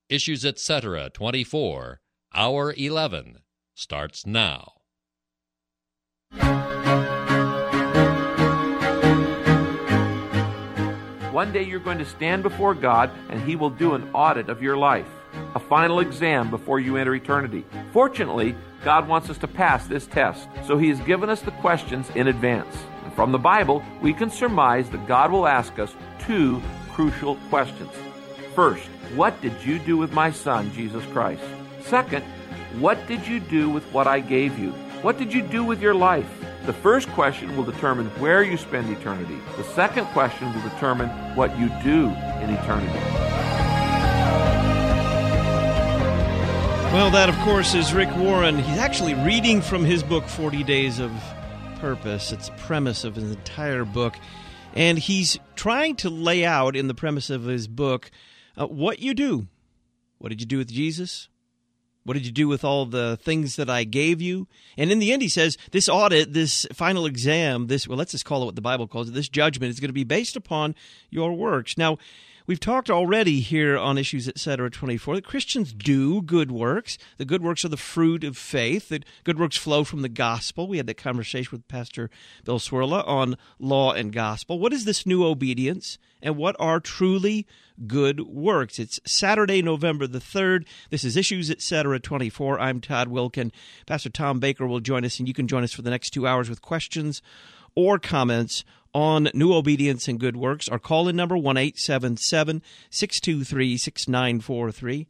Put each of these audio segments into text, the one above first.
Issues Etc. 24, Hour 11, starts now. One day you're going to stand before God, and He will do an audit of your life, a final exam before you enter eternity. Fortunately, God wants us to pass this test, so He has given us the questions in advance. And from the Bible, we can surmise that God will ask us two crucial questions. First, what did you do with my Son, Jesus Christ? Second, what did you do with what I gave you? What did you do with your life? The first question will determine where you spend eternity. The second question will determine what you do in eternity. Well, that, of course, is Rick Warren. He's actually reading from his book, 40 Days of Purpose. It's the premise of his entire book. And he's trying to lay out in the premise of his book what you do. What did you do with Jesus? What did you do with all the things that I gave you? And in the end, he says, this audit, this final exam, let's just call it what the Bible calls it, this judgment is going to be based upon your works. Now, we've talked already here on Issues Etc. 24 that Christians do good works. The good works are the fruit of faith. That good works flow from the gospel. We had that conversation with Pastor Bill Swirla on law and gospel. What is this new obedience, and what are truly good works? It's Saturday, November the 3rd. This is Issues Etc. 24. I'm Todd Wilkin. Pastor Tom Baker will join us, and you can join us for the next 2 hours with questions or comments on new obedience and good works. Our call-in number, 1-877-623-6943,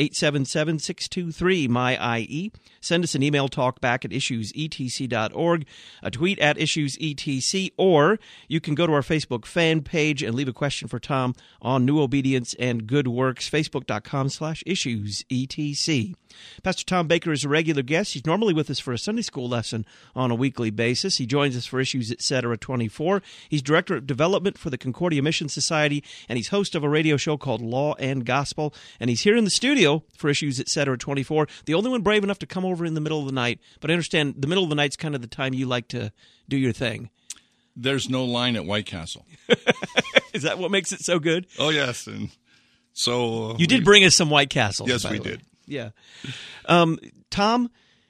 877-623-MY-IE. Send us an email, talkback at issuesetc.org, a tweet at issuesetc, or you can go to our Facebook fan page and leave a question for Tom on new obedience and good works, facebook.com/issuesetc. Pastor Tom Baker is a regular guest. He's normally with us for a Sunday school lesson on a weekly basis. He joins us for Issues Etc. 24. He's Director of Development for the Concordia Mission Society, and he's host of a radio show called Law and Gospel. And he's here in the studio for Issues Etc. 24, the only one brave enough to come over in the middle of the night. But I understand the middle of the night's kind of the time you like to do your thing. There's no line at White Castle. Is that what makes it so good? Oh, yes. And so you did bring us some White Castles. Yes, we did. Yeah. Tom,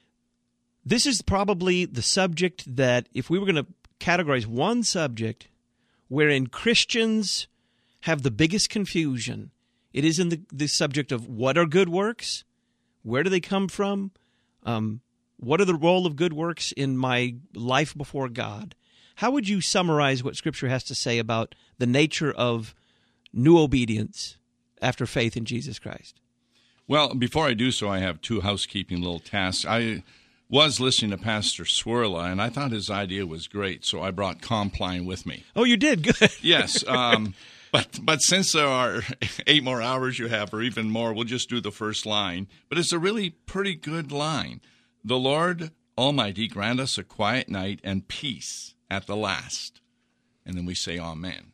this is probably the subject that if we were going to categorize one subject wherein Christians have the biggest confusion, it is in the subject of what are good works, where do they come from, what are the role of good works in my life before God. How would you summarize what Scripture has to say about the nature of new obedience after faith in Jesus Christ? Well, before I do so, I have two housekeeping little tasks. I was listening to Pastor Swirla, and I thought his idea was great, so I brought Compline with me. Oh, you did? Good. Yes. But since there are 8 more hours you have, or even more, we'll just do the first line. But it's a really pretty good line. The Lord Almighty grant us a quiet night and peace at the last. And then we say amen.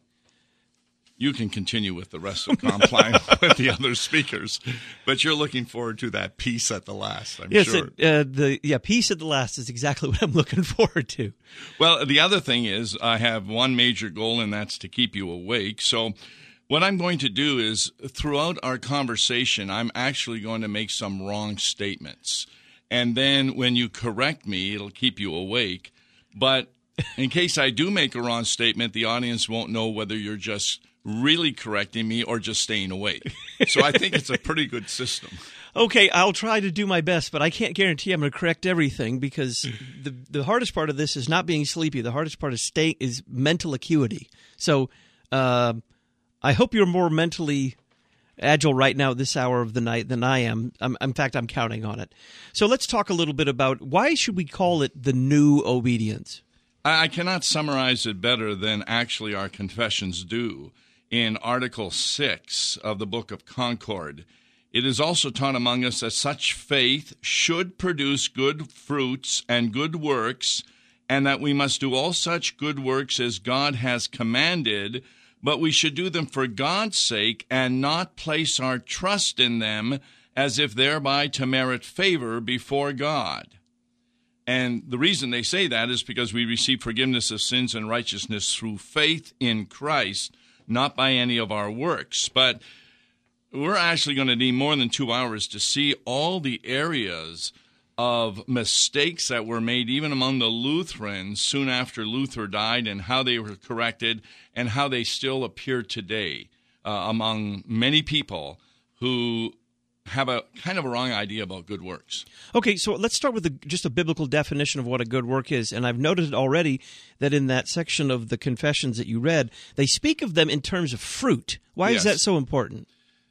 You can continue with the rest of Compline with the other speakers, but you're looking forward to that peace at the last, I'm sure. Peace at the last is exactly what I'm looking forward to. Well, the other thing is I have one major goal, and that's to keep you awake. So what I'm going to do is throughout our conversation, I'm actually going to make some wrong statements. And then when you correct me, it'll keep you awake. But in case I do make a wrong statement, the audience won't know whether you're just really correcting me or just staying awake. So I think it's a pretty good system. Okay, I'll try to do my best, but I can't guarantee I'm going to correct everything because the hardest part of this is not being sleepy. The hardest part is mental acuity. So I hope you're more mentally agile right now at this hour of the night than I am. In fact, I'm counting on it. So let's talk a little bit about why should we call it the new obedience? I cannot summarize it better than actually our confessions do. In Article 6 of the Book of Concord, it is also taught among us that such faith should produce good fruits and good works, and that we must do all such good works as God has commanded, but we should do them for God's sake and not place our trust in them as if thereby to merit favor before God. And the reason they say that is because we receive forgiveness of sins and righteousness through faith in Christ, not by any of our works. But we're actually going to need more than 2 hours to see all the areas of mistakes that were made even among the Lutherans soon after Luther died, and how they were corrected, and how they still appear today among many people who have a kind of a wrong idea about good works. Okay, so let's start with just a biblical definition of what a good work is. And I've noted already that in that section of the Confessions that you read, they speak of them in terms of fruit. Why is that so important?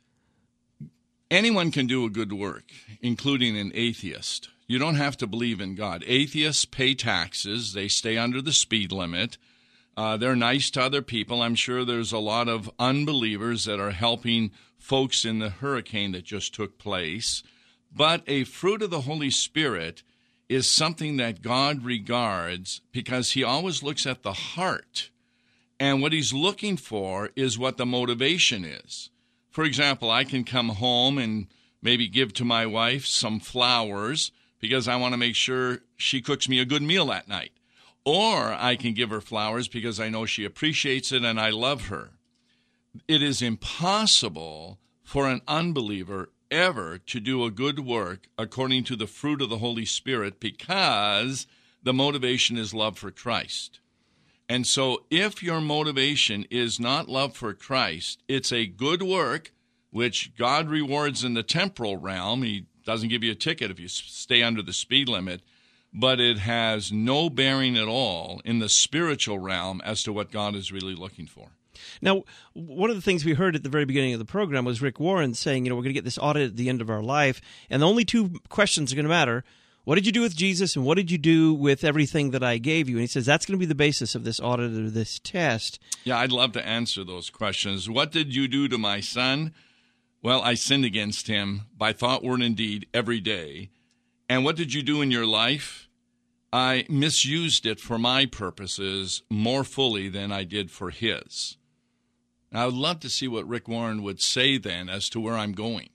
Anyone can do a good work, including an atheist. You don't have to believe in God. Atheists pay taxes. They stay under the speed limit. They're nice to other people. I'm sure there's a lot of unbelievers that are helping folks in the hurricane that just took place. But a fruit of the Holy Spirit is something that God regards because he always looks at the heart. And what he's looking for is what the motivation is. For example, I can come home and maybe give to my wife some flowers because I want to make sure she cooks me a good meal that night. Or I can give her flowers because I know she appreciates it and I love her. It is impossible for an unbeliever ever to do a good work according to the fruit of the Holy Spirit because the motivation is love for Christ. And so if your motivation is not love for Christ, it's a good work, which God rewards in the temporal realm. He doesn't give you a ticket if you stay under the speed limit, but it has no bearing at all in the spiritual realm as to what God is really looking for. Now, one of the things we heard at the very beginning of the program was Rick Warren saying, we're going to get this audit at the end of our life, and the only two questions are going to matter. What did you do with Jesus, and what did you do with everything that I gave you? And he says that's going to be the basis of this audit or this test. Yeah, I'd love to answer those questions. What did you do to my son? Well, I sinned against him by thought, word, and deed every day. And what did you do in your life? I misused it for my purposes more fully than I did for his. Now, I would love to see what Rick Warren would say then as to where I'm going.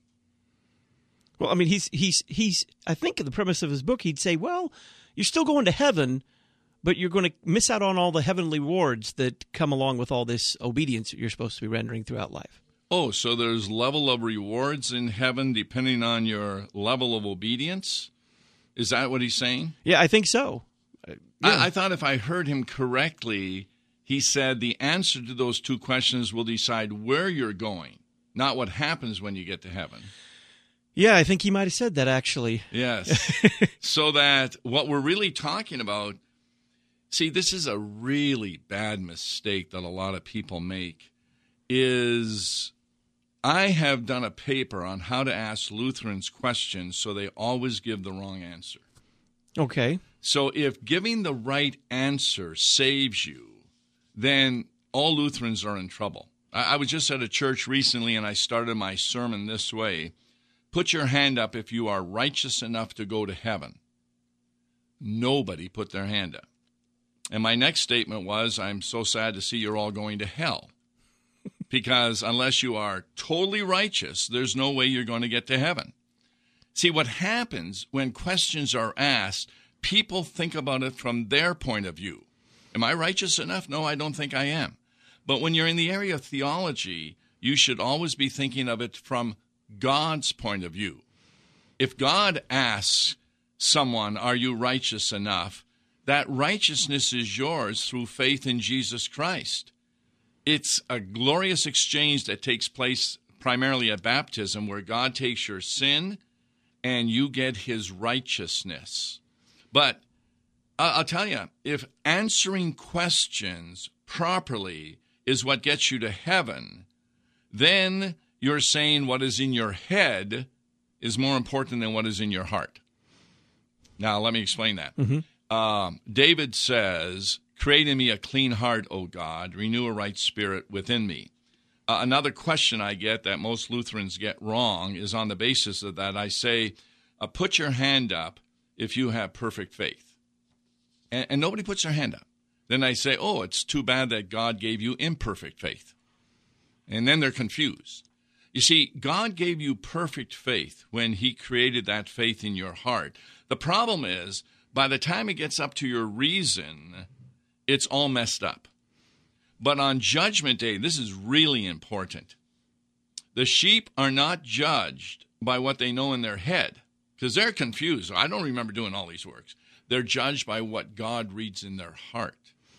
Well, I mean, he's. I think the premise of his book, he'd say, well, you're still going to heaven, but you're going to miss out on all the heavenly rewards that come along with all this obedience that you're supposed to be rendering throughout life. Oh, so there's level of rewards in heaven depending on your level of obedience? Is that what he's saying? Yeah, I think so. Yeah. I thought if I heard him correctly, he said the answer to those two questions will decide where you're going, not what happens when you get to heaven. Yeah, I think he might have said that, actually. Yes. So that what we're really talking about, see, this is a really bad mistake that a lot of people make, is I have done a paper on how to ask Lutherans questions so they always give the wrong answer. Okay. So if giving the right answer saves you, then all Lutherans are in trouble. I was just at a church recently, and I started my sermon this way. Put your hand up if you are righteous enough to go to heaven. Nobody put their hand up. And my next statement was, I'm so sad to see you're all going to hell. Because unless you are totally righteous, there's no way you're going to get to heaven. See, what happens when questions are asked, people think about it from their point of view. Am I righteous enough? No, I don't think I am. But when you're in the area of theology, you should always be thinking of it from God's point of view. If God asks someone, are you righteous enough? That righteousness is yours through faith in Jesus Christ. It's a glorious exchange that takes place primarily at baptism, where God takes your sin and you get his righteousness. But I'll tell you, if answering questions properly is what gets you to heaven, then you're saying what is in your head is more important than what is in your heart. Now, let me explain that. David says, create in me a clean heart, O God, renew a right spirit within me. Another question I get that most Lutherans get wrong is on the basis of that. I say, put your hand up if you have perfect faith. And nobody puts their hand up. Then I say, oh, it's too bad that God gave you imperfect faith. And then they're confused. You see, God gave you perfect faith when he created that faith in your heart. The problem is, by the time it gets up to your reason, it's all messed up. But on Judgment Day, this is really important. The sheep are not judged by what they know in their head, because they're confused. I don't remember doing all these works. They're judged by what God reads in their heart.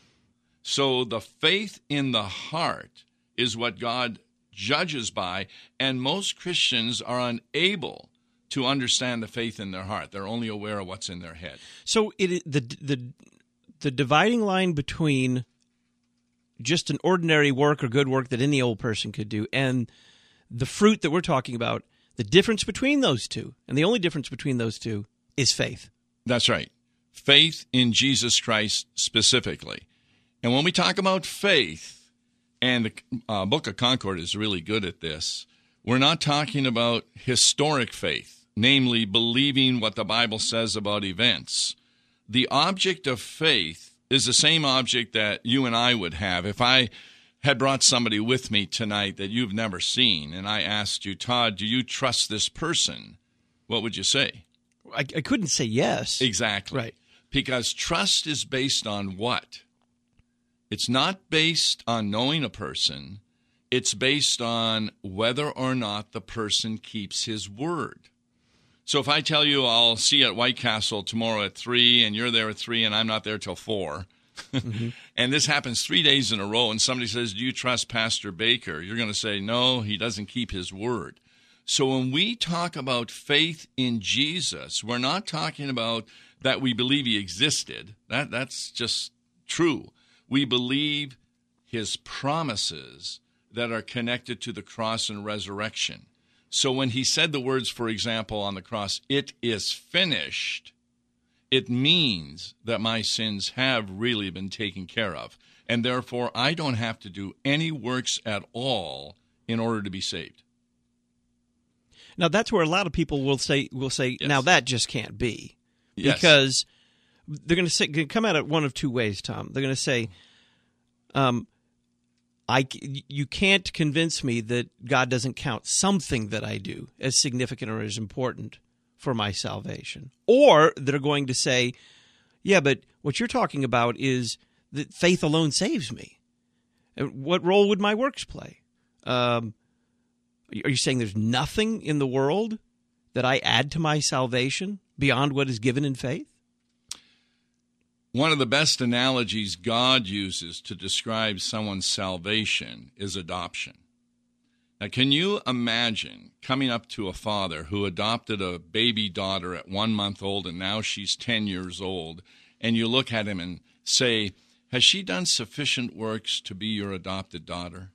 So the faith in the heart is what God judges by, and most Christians are unable to understand the faith in their heart. They're only aware of what's in their head. So the dividing line between just an ordinary work or good work that any old person could do and the fruit that we're talking about, the difference between those two, and the only difference between those two, is faith. That's right. Faith in Jesus Christ specifically. And when we talk about faith, and the Book of Concord is really good at this, we're not talking about historic faith, namely believing what the Bible says about events. The object of faith is the same object that you and I would have. If I had brought somebody with me tonight that you've never seen, and I asked you, Todd, do you trust this person? What would you say? I couldn't say yes. Exactly. Right. Because trust is based on what? It's not based on knowing a person. It's based on whether or not the person keeps his word. So if I tell you I'll see you at White Castle tomorrow at 3, and you're there at 3, and I'm not there till 4, mm-hmm. and this happens 3 days in a row, and somebody says, do you trust Pastor Baker? You're going to say, no, he doesn't keep his word. So when we talk about faith in Jesus, we're not talking about that we believe he existed. That's just true. We believe his promises that are connected to the cross and resurrection. So when he said the words, for example, on the cross, it is finished, it means that my sins have really been taken care of. And therefore, I don't have to do any works at all in order to be saved. Now, that's where a lot of people will say, yes. Now that just can't be. Yes. Because they're going to come at it one of two ways, Tom. They're going to say, you can't convince me that God doesn't count something that I do as significant or as important for my salvation. Or they're going to say, yeah, but what you're talking about is that faith alone saves me. What role would my works play? Are you saying there's nothing in the world that I add to my salvation beyond what is given in faith? One of the best analogies God uses to describe someone's salvation is adoption. Now, can you imagine coming up to a father who adopted a baby daughter at 1 month old and now she's 10 years old, and you look at him and say, has she done sufficient works to be your adopted daughter?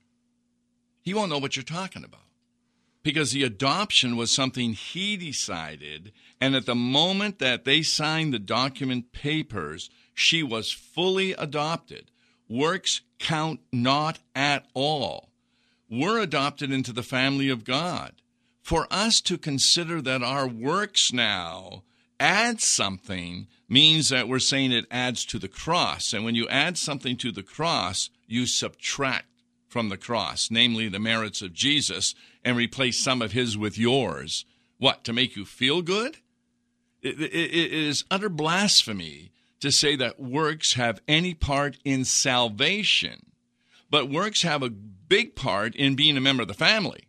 He won't know what you're talking about, because the adoption was something he decided, and at the moment that they signed the document papers, she was fully adopted. Works count not at all. We're adopted into the family of God. For us to consider that our works now add something means that we're saying it adds to the cross. And when you add something to the cross, you subtract from the cross, namely the merits of Jesus, and replace some of his with yours. What, to make you feel good? It is utter blasphemy to say that works have any part in salvation, but works have a big part in being a member of the family,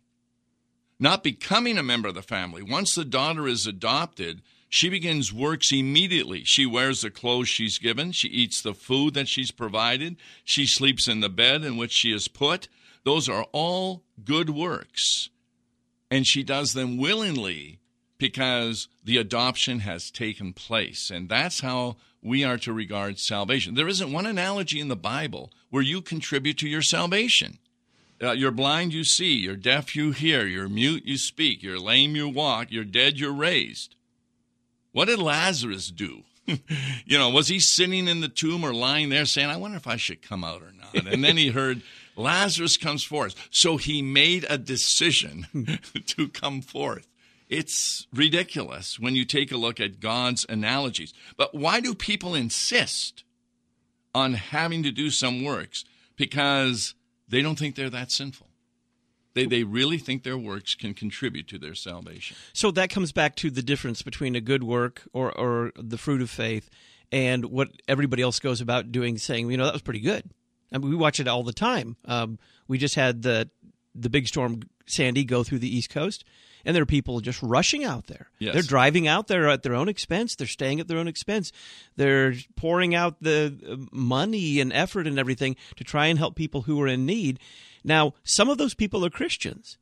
not becoming a member of the family. Once the daughter is adopted, she begins works immediately. She wears the clothes she's given. She eats the food that she's provided. She sleeps in the bed in which she is put. Those are all good works, and she does them willingly because the adoption has taken place, and that's how we are to regard salvation. There isn't one analogy in the Bible where you contribute to your salvation. You're blind, you see. You're deaf, you hear. You're mute, you speak. You're lame, you walk. You're dead, you're raised. What did Lazarus do? Was he sitting in the tomb or lying there saying, I wonder if I should come out or not? And then he heard, Lazarus comes forth. So he made a decision to come forth. It's ridiculous when you take a look at God's analogies. But why do people insist on having to do some works? Because they don't think they're that sinful. They really think their works can contribute to their salvation. So that comes back to the difference between a good work or the fruit of faith and what everybody else goes about doing, saying, that was pretty good. I mean, we watch it all the time. We just had the big storm Sandy, go through the East Coast, and there are people just rushing out there. Yes. They're driving out there at their own expense. They're staying at their own expense. They're pouring out the money and effort and everything to try and help people who are in need. Now, some of those people are Christians.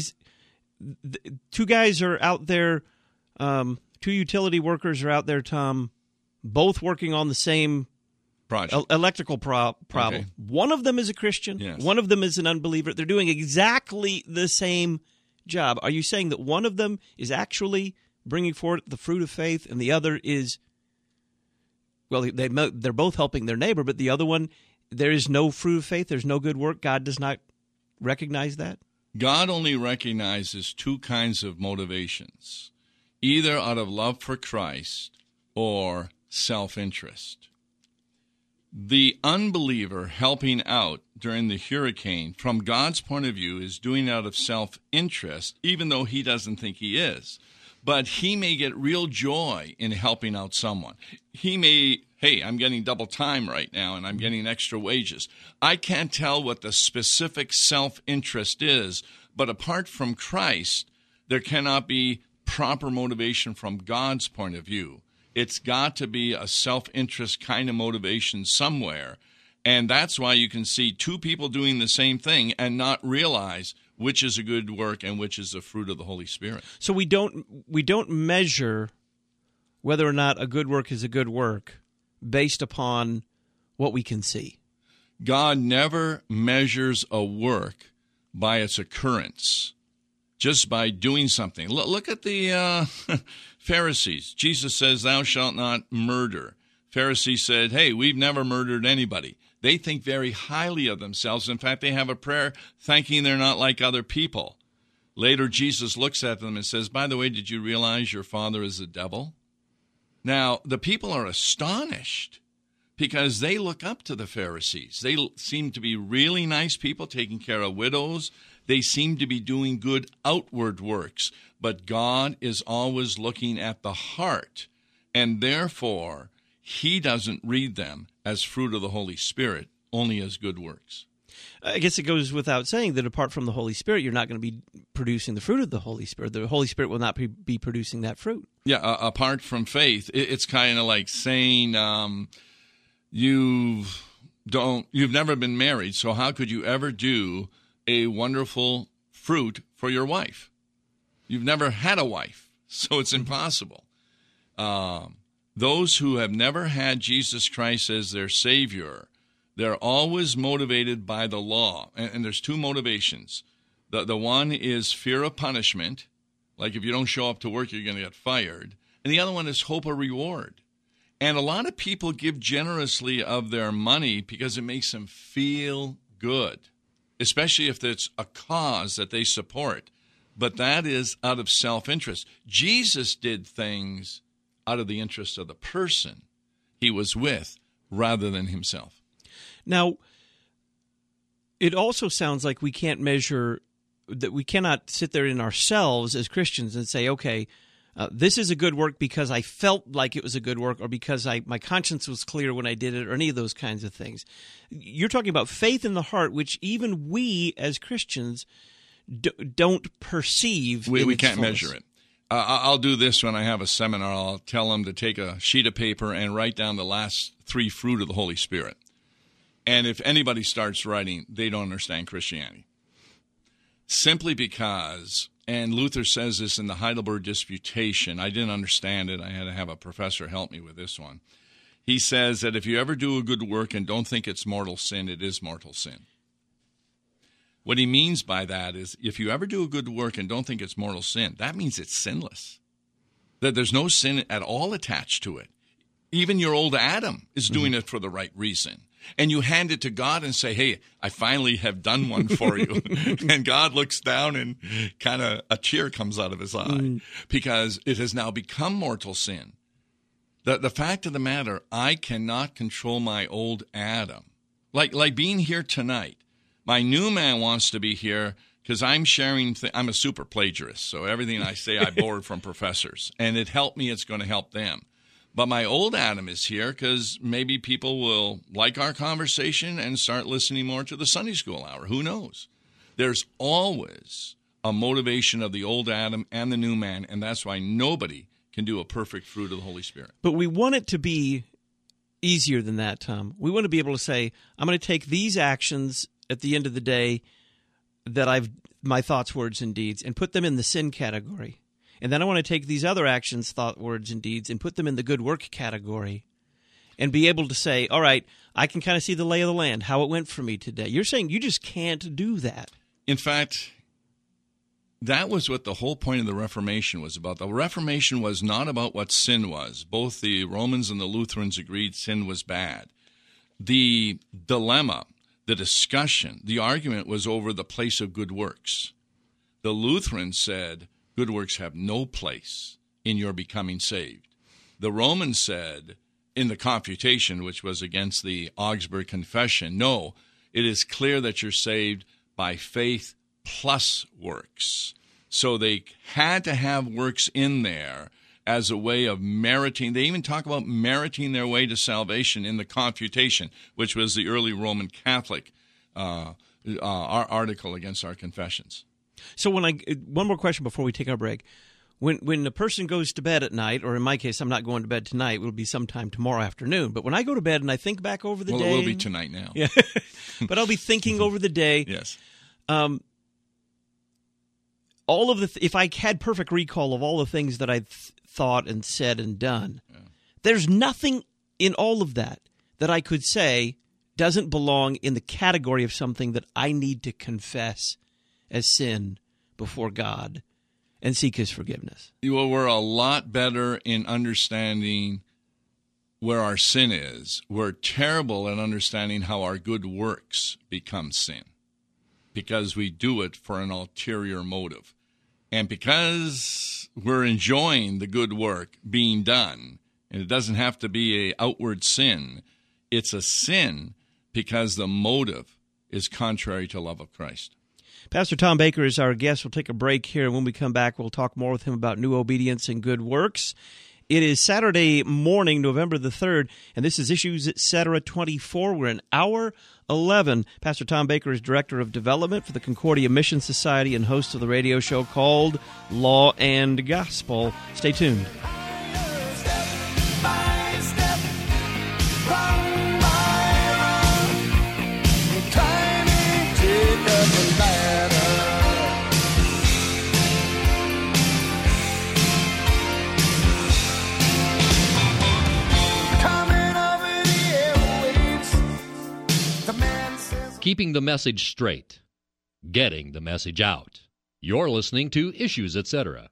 Two guys are out there, two utility workers are out there, Tom, both working on the same project. Electrical problem. Okay. One of them is a Christian. Yes. One of them is an unbeliever. They're doing exactly the same job. Are you saying that one of them is actually bringing forth the fruit of faith and the other is, well, they're both helping their neighbor, but the other one, there is no fruit of faith, there's no good work? God does not recognize that? God only recognizes two kinds of motivations, either out of love for Christ or self-interest. The unbeliever helping out during the hurricane, from God's point of view, is doing out of self-interest, even though he doesn't think he is. But he may get real joy in helping out someone. He may, hey, I'm getting double time right now, and I'm getting extra wages. I can't tell what the specific self-interest is, but apart from Christ, there cannot be proper motivation from God's point of view. It's got to be a self-interest kind of motivation somewhere. And that's why you can see two people doing the same thing and not realize which is a good work and which is the fruit of the Holy Spirit. So we don't measure whether or not a good work is a good work based upon what we can see. God never measures a work by its occurrence, just by doing something. Look at the Pharisees. Jesus says, "Thou shalt not murder." Pharisees said, "Hey, we've never murdered anybody." They think very highly of themselves. In fact, they have a prayer thanking they're not like other people. Later, Jesus looks at them and says, "By the way, did you realize your father is the devil?" Now, the people are astonished because they look up to the Pharisees. They seem to be really nice people, taking care of widows. They seem to be doing good outward works. But God is always looking at the heart, and therefore he doesn't read them as fruit of the Holy Spirit, only as good works. I guess it goes without saying that apart from the Holy Spirit, you're not going to be producing the fruit of the Holy Spirit. The Holy Spirit will not be producing that fruit. Yeah, apart from faith, it's kind of like saying you've never been married, so how could you ever do a wonderful fruit for your wife? You've never had a wife, so it's impossible. Those who have never had Jesus Christ as their Savior, they're always motivated by the law. And there's two motivations. The one is fear of punishment, like if you don't show up to work, you're going to get fired. And the other one is hope of reward. And a lot of people give generously of their money because it makes them feel good, especially if it's a cause that they support. But that is out of self-interest. Jesus did things out of the interest of the person he was with rather than himself. Now, it also sounds like we can't measure, that we cannot sit there in ourselves as Christians and say, okay, this is a good work because I felt like it was a good work or because my conscience was clear when I did it or any of those kinds of things. You're talking about faith in the heart, which even we as Christians don't perceive. We can't measure it. I'll do this when I have a seminar. I'll tell them to take a sheet of paper and write down the last three fruit of the Holy Spirit. And if anybody starts writing, they don't understand Christianity. Simply because, and Luther says this in the Heidelberg Disputation, I didn't understand it. I had to have a professor help me with this one. He says that if you ever do a good work and don't think it's mortal sin, it is mortal sin. What he means by that is if you ever do a good work and don't think it's mortal sin, that means it's sinless, that there's no sin at all attached to it. Even your old Adam is doing it for the right reason. And you hand it to God and say, hey, I finally have done one for you. And God looks down and kind of a tear comes out of his eye because it has now become mortal sin. The fact of the matter, I cannot control my old Adam. Like being here tonight. My new man wants to be here because I'm sharing. I'm a super plagiarist, so everything I say I borrowed from professors. And it helped me, it's going to help them. But my old Adam is here because maybe people will like our conversation and start listening more to the Sunday school hour. Who knows? There's always a motivation of the old Adam and the new man, and that's why nobody can do a perfect fruit of the Holy Spirit. But we want it to be easier than that, Tom. We want to be able to say, I'm going to take these actions at the end of the day that my thoughts, words, and deeds, and put them in the sin category. And then I want to take these other actions, thought, words, and deeds, and put them in the good work category. And be able to say, all right, I can kind of see the lay of the land, how it went for me today. You're saying you just can't do that. In fact, that was what the whole point of the Reformation was about. The Reformation was not about what sin was. Both the Romans and the Lutherans agreed sin was bad. The dilemma, the discussion, the argument was over the place of good works. The Lutherans said, good works have no place in your becoming saved. The Romans said, in the Confutation, which was against the Augsburg Confession, no, it is clear that you're saved by faith plus works. So they had to have works in there as a way of meriting. They even talk about meriting their way to salvation in the Confutation, which was the early Roman Catholic article against our confessions. So one more question before we take our break. When a person goes to bed at night, or in my case, I'm not going to bed tonight, it will be sometime tomorrow afternoon. But when I go to bed and I think back over the day. Well, it will be tonight now. Yeah. But I'll be thinking over the day. Yes. All of if I had perfect recall of all the things that I thought and said and done, there's nothing in all of that I could say doesn't belong in the category of something that I need to confess as sin before God and seek His forgiveness. Well, we're a lot better in understanding where our sin is. We're terrible at understanding how our good works become sin, because we do it for an ulterior motive. And because we're enjoying the good work being done, and it doesn't have to be an outward sin, it's a sin because the motive is contrary to love of Christ. Pastor Tom Baker is our guest. We'll take a break here, and when we come back, we'll talk more with him about new obedience and good works. It is Saturday morning, November the 3rd, and this is Issues Etc. 24. We're in Hour 11. Pastor Tom Baker is Director of Development for the Concordia Mission Society and host of the radio show called Law and Gospel. Stay tuned. Keeping the message straight. Getting the message out. You're listening to Issues, Etc.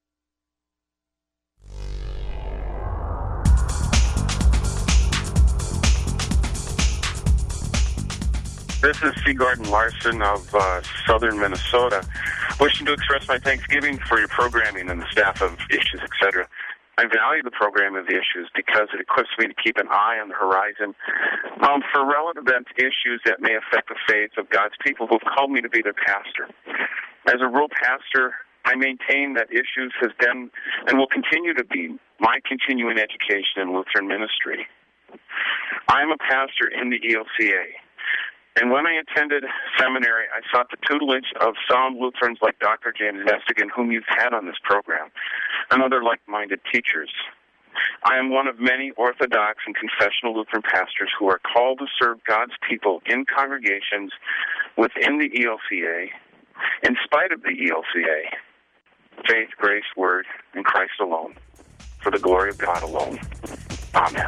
This is C. Gordon Larson of southern Minnesota, wishing to express my thanksgiving for your programming and the staff of Issues, Etc. I value the program of the Issues because it equips me to keep an eye on the horizon for relevant issues that may affect the faith of God's people who have called me to be their pastor. As a rural pastor, I maintain that Issues has been and will continue to be my continuing education in Lutheran ministry. I am a pastor in the ELCA. And when I attended seminary, I sought the tutelage of sound Lutherans like Dr. James Vestigan, whom you've had on this program, and other like-minded teachers. I am one of many Orthodox and confessional Lutheran pastors who are called to serve God's people in congregations within the ELCA, in spite of the ELCA, faith, grace, word, and Christ alone, for the glory of God alone. Amen.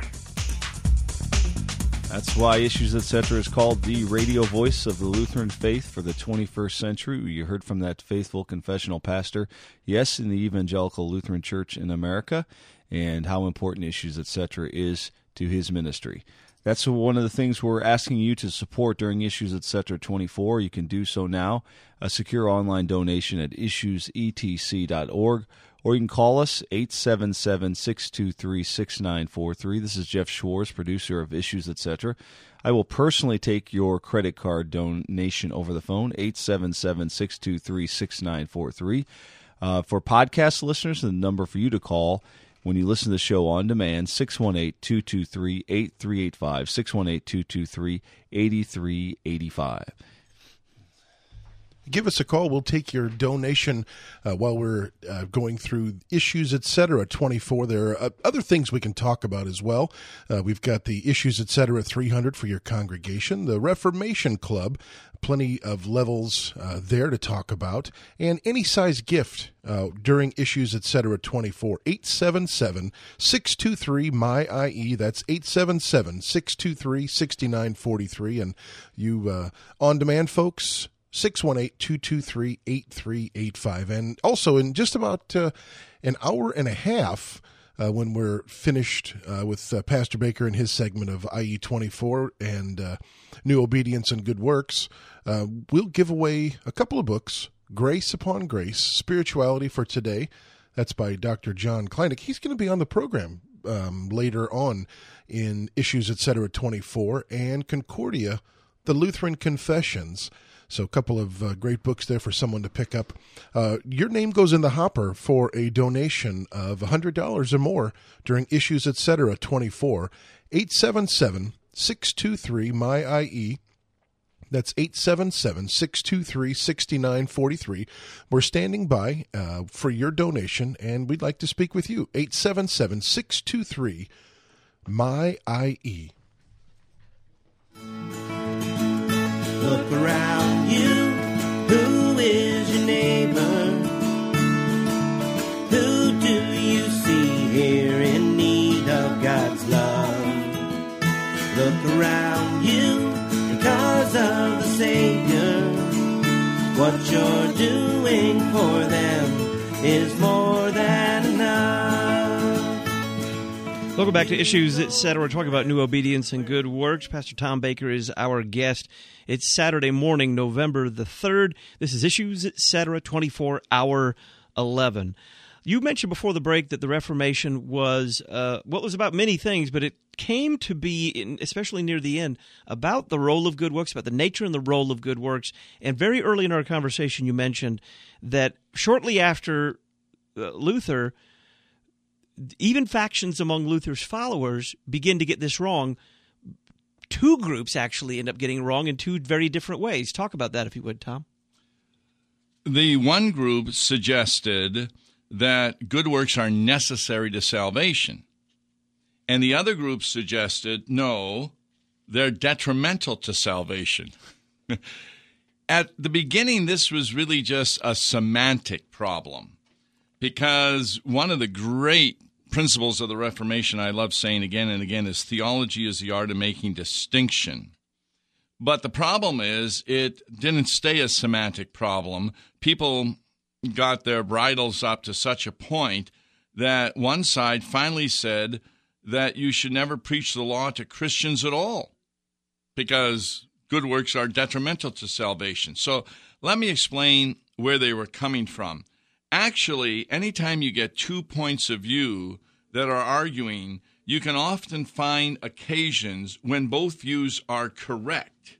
That's why Issues, Etc. is called the radio voice of the Lutheran faith for the 21st century. You heard from that faithful confessional pastor, yes, in the Evangelical Lutheran Church in America, and how important Issues, Etc. is to his ministry. That's one of the things we're asking you to support during Issues, Etc. 24. You can do so now. A secure online donation at issuesetc.org. Or you can call us, 877-623-6943. This is Jeff Schwartz, producer of Issues, Etc. I will personally take your credit card donation over the phone, 877-623-6943. For podcast listeners, the number for you to call when you listen to the show on demand, 618-223-8385, 618-223-8385. give us a call. We'll take your donation while we're going through Issues, Etc. 24. There are other things we can talk about as well. We've got the Issues, Etc. 300 for your congregation, the Reformation Club, plenty of levels there to talk about, and any size gift during Issues, Etc. 24. 877-623-MY-IE. That's 877-623-6943. And you on-demand folks, 618-223-8385. And also in just about an hour and a half, when we're finished with Pastor Baker and his segment of IE24 and New Obedience and Good Works, we'll give away a couple of books, Grace Upon Grace, Spirituality for Today. That's by Dr. John Kleinig. He's going to be on the program later on in Issues, Etc. 24, and Concordia, the Lutheran Confessions. So a couple of great books there for someone to pick up. Your name goes in the hopper for a donation of $100 or more during Issues, Etc. 24. 877-623-MY-IE. That's 877-623-6943. We're standing by for your donation, and we'd like to speak with you. 877-623-MY-IE. Look around you, who is your neighbor? Who do you see here in need of God's love? Look around you, because of the Savior. What you're doing for them is more than enough. Welcome back to Issues, Etc. We're talking about New Obedience and Good Works. Pastor Tom Baker is our guest. It's Saturday morning, November the 3rd. This is Issues, Etc., 24, hour 11. You mentioned before the break that the Reformation was, was about many things, but it came to be, especially near the end, about the role of good works, about the nature and the role of good works. And very early in our conversation, you mentioned that shortly after Luther, even factions among Luther's followers begin to get this wrong. Two groups actually end up getting wrong in two very different ways. Talk about that, if you would, Tom. The one group suggested that good works are necessary to salvation. And the other group suggested, no, they're detrimental to salvation. At the beginning, this was really just a semantic problem, because one of the great principles of the Reformation, I love saying again and again, is theology is the art of making distinction. But the problem is it didn't stay a semantic problem. People got their bridles up to such a point that one side finally said that you should never preach the law to Christians at all because good works are detrimental to salvation. So let me explain where they were coming from. Actually, anytime you get 2 points of view that are arguing, you can often find occasions when both views are correct.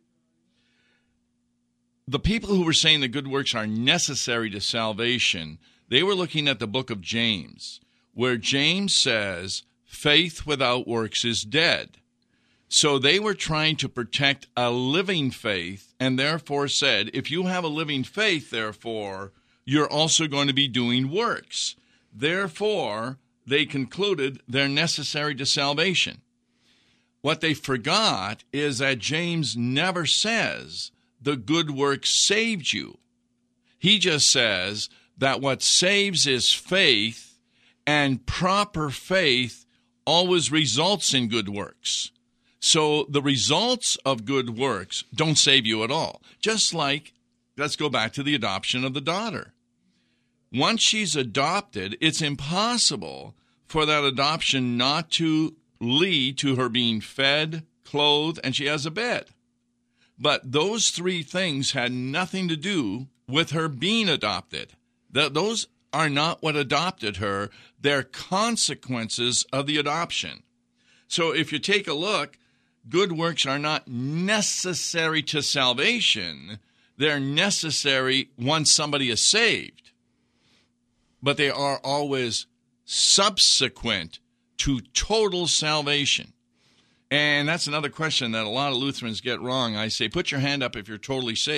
The people who were saying that good works are necessary to salvation, they were looking at the book of James, where James says, faith without works is dead. So they were trying to protect a living faith, and therefore said, if you have a living faith, therefore, you're also going to be doing works. Therefore, they concluded they're necessary to salvation. What they forgot is that James never says the good works saved you. He just says that what saves is faith, and proper faith always results in good works. So the results of good works don't save you at all. Just like, let's go back to the adoption of the daughter. Once she's adopted, it's impossible for that adoption not to lead to her being fed, clothed, and she has a bed. But those three things had nothing to do with her being adopted. Those are not what adopted her. They're consequences of the adoption. So if you take a look, good works are not necessary to salvation. They're necessary once somebody is saved. But they are always subsequent to total salvation. And that's another question that a lot of Lutherans get wrong. I say, put your hand up if you're totally saved.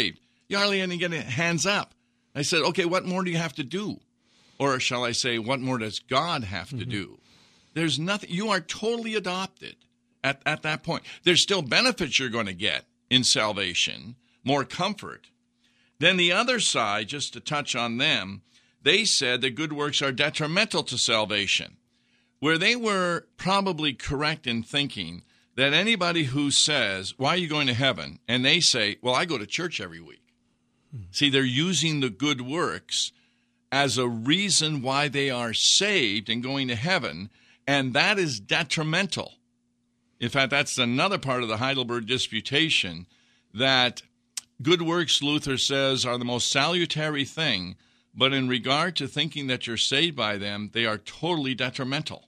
You hardly even get hands up. I said, okay, what more do you have to do? Or shall I say, what more does God have to do? There's nothing. You are totally adopted at that point. There's still benefits you're going to get in salvation, more comfort. Then the other side, just to touch on them, they said that good works are detrimental to salvation, where they were probably correct in thinking that anybody who says, why are you going to heaven? And they say, well, I go to church every week. See, they're using the good works as a reason why they are saved and going to heaven, and that is detrimental. In fact, that's another part of the Heidelberg Disputation, that good works, Luther says, are the most salutary thing, but in regard to thinking that you're saved by them, they are totally detrimental.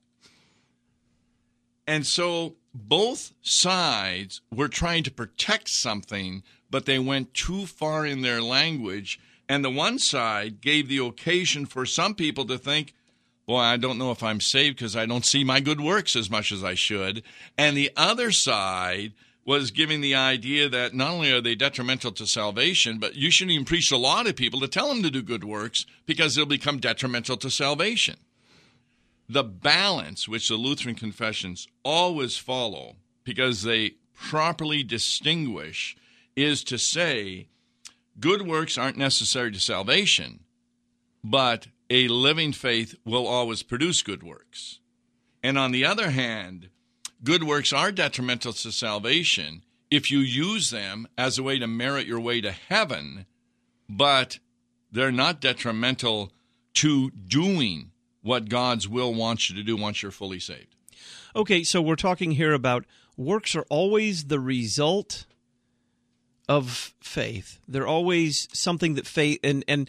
And so both sides were trying to protect something, but they went too far in their language. And the one side gave the occasion for some people to think, well, I don't know if I'm saved because I don't see my good works as much as I should. And the other side was giving the idea that not only are they detrimental to salvation, but you shouldn't even preach to a lot of people to tell them to do good works because they'll become detrimental to salvation. The balance which the Lutheran confessions always follow, because they properly distinguish, is to say good works aren't necessary to salvation, but a living faith will always produce good works. And on the other hand, good works are detrimental to salvation if you use them as a way to merit your way to heaven, but they're not detrimental to doing what God's will wants you to do once you're fully saved. Okay, so we're talking here about works are always the result of faith. They're always something that faith, and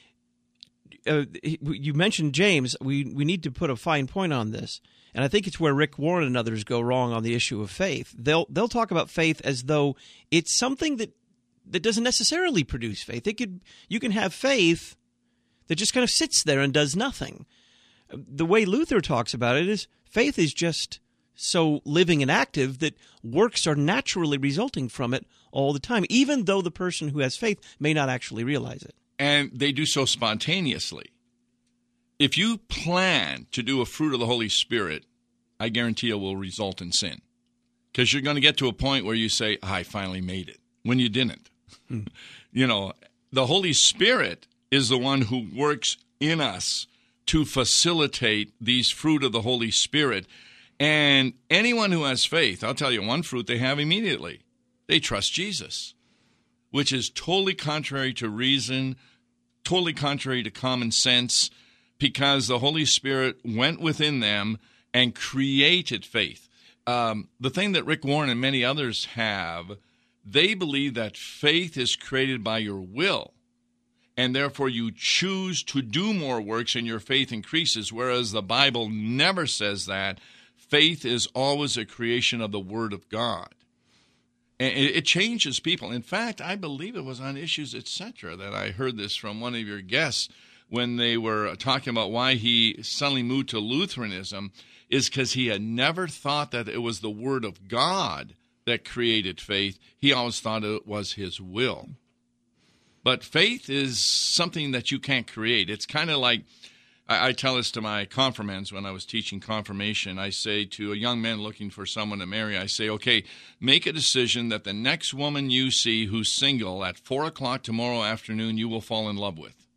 you mentioned James. We need to put a fine point on this, and I think it's where Rick Warren and others go wrong on the issue of faith. They'll talk about faith as though it's something that doesn't necessarily produce faith. You can have faith that just kind of sits there and does nothing. The way Luther talks about it is faith is just so living and active that works are naturally resulting from it all the time, even though the person who has faith may not actually realize it. And they do so spontaneously. If you plan to do a fruit of the Holy Spirit, I guarantee it will result in sin. Because you're going to get to a point where you say, I finally made it, when you didn't. The Holy Spirit is the one who works in us to facilitate these fruit of the Holy Spirit. And anyone who has faith, I'll tell you one fruit they have immediately. They trust Jesus, which is totally contrary to reason, totally contrary to common sense, because the Holy Spirit went within them and created faith. The thing that Rick Warren and many others have, they believe that faith is created by your will, and therefore you choose to do more works and your faith increases, whereas the Bible never says that. Faith is always a creation of the Word of God. And it changes people. In fact, I believe it was on Issues, Etc. that I heard this from one of your guests when they were talking about why he suddenly moved to Lutheranism, is because he had never thought that it was the Word of God that created faith. He always thought it was His will. But faith is something that you can't create. It's kind of like, I tell this to my confirmands when I was teaching confirmation. I say to a young man looking for someone to marry, I say, okay, make a decision that the next woman you see who's single at 4 o'clock tomorrow afternoon you will fall in love with.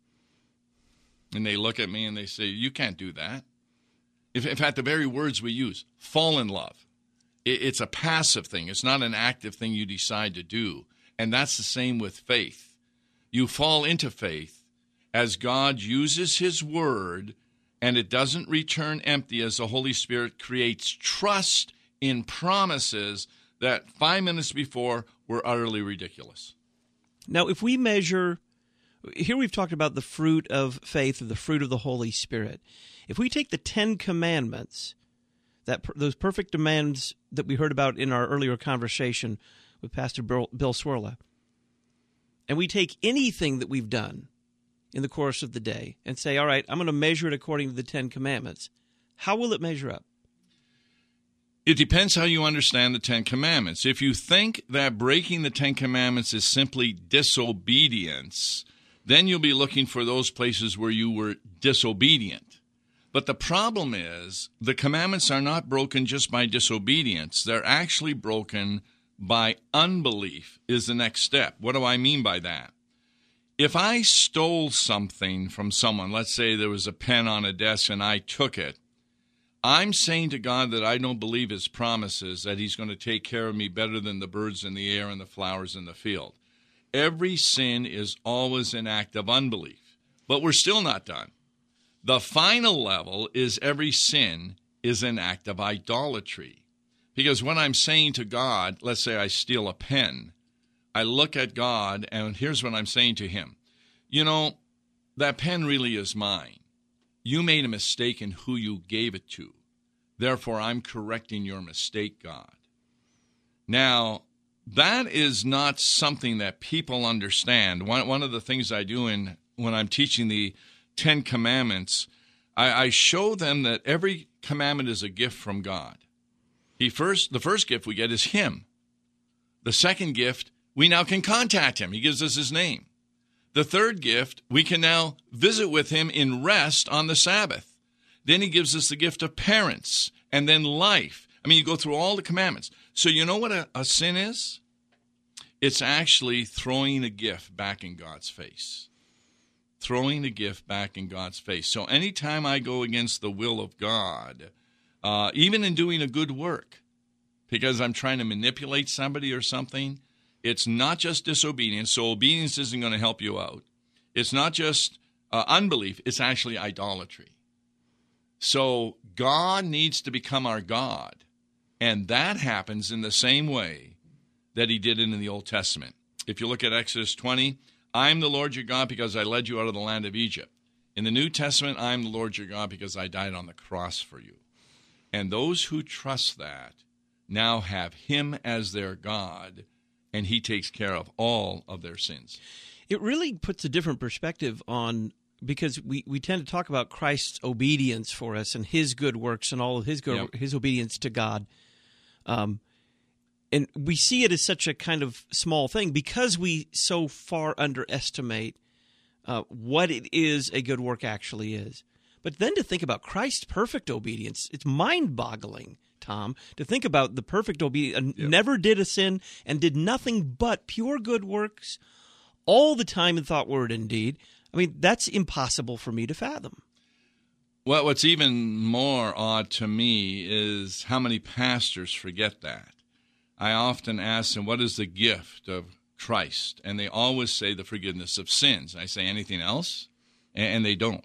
And they look at me and they say, you can't do that. In fact, the very words we use, fall in love. It's a passive thing. It's not an active thing you decide to do. And that's the same with faith. You fall into faith as God uses His Word, and it doesn't return empty as the Holy Spirit creates trust in promises that 5 minutes before were utterly ridiculous. Now, if we measure, here we've talked about the fruit of faith, or the fruit of the Holy Spirit. If we take the 10 Commandments, those perfect demands that we heard about in our earlier conversation with Pastor Bill Swirla, and we take anything that we've done in the course of the day and say, all right, I'm going to measure it according to the 10 Commandments, how will it measure up? It depends how you understand the Ten Commandments. If you think that breaking the Ten Commandments is simply disobedience, then you'll be looking for those places where you were disobedient. But the problem is the commandments are not broken just by disobedience. They're actually broken by unbelief is the next step. What do I mean by that? If I stole something from someone, let's say there was a pen on a desk and I took it, I'm saying to God that I don't believe his promises, that he's going to take care of me better than the birds in the air and the flowers in the field. Every sin is always an act of unbelief, but we're still not done. The final level is every sin is an act of idolatry. Because when I'm saying to God, let's say I steal a pen, I look at God and here's what I'm saying to him. You know, that pen really is mine. You made a mistake in who you gave it to. Therefore, I'm correcting your mistake, God. Now, that is not something that people understand. One of the things I do when I'm teaching the Ten Commandments, I show them that every commandment is a gift from God. The first gift we get is him. The second gift, we now can contact him. He gives us his name. The third gift, we can now visit with him in rest on the Sabbath. Then he gives us the gift of parents and then life. I mean, you go through all the commandments. So you know what a sin is? It's actually throwing a gift back in God's face. Throwing a gift back in God's face. So anytime I go against the will of God, even in doing a good work, because I'm trying to manipulate somebody or something, it's not just disobedience. So obedience isn't going to help you out. It's not just unbelief. It's actually idolatry. So God needs to become our God. And that happens in the same way that he did it in the Old Testament. If you look at Exodus 20, I'm the Lord your God because I led you out of the land of Egypt. In the New Testament, I'm the Lord your God because I died on the cross for you. And those who trust that now have him as their God, and he takes care of all of their sins. It really puts a different perspective on, because we tend to talk about Christ's obedience for us and his good works and all of his his obedience to God. And we see it as such a kind of small thing because we so far underestimate what it is a good work actually is. But then to think about Christ's perfect obedience, it's mind-boggling, Tom, to think about the perfect obedience, never did a sin and did nothing but pure good works all the time in thought, word, and deed. I mean, that's impossible for me to fathom. Well, what's even more odd to me is how many pastors forget that. I often ask them, what is the gift of Christ? And they always say the forgiveness of sins. I say, anything else? And they don't.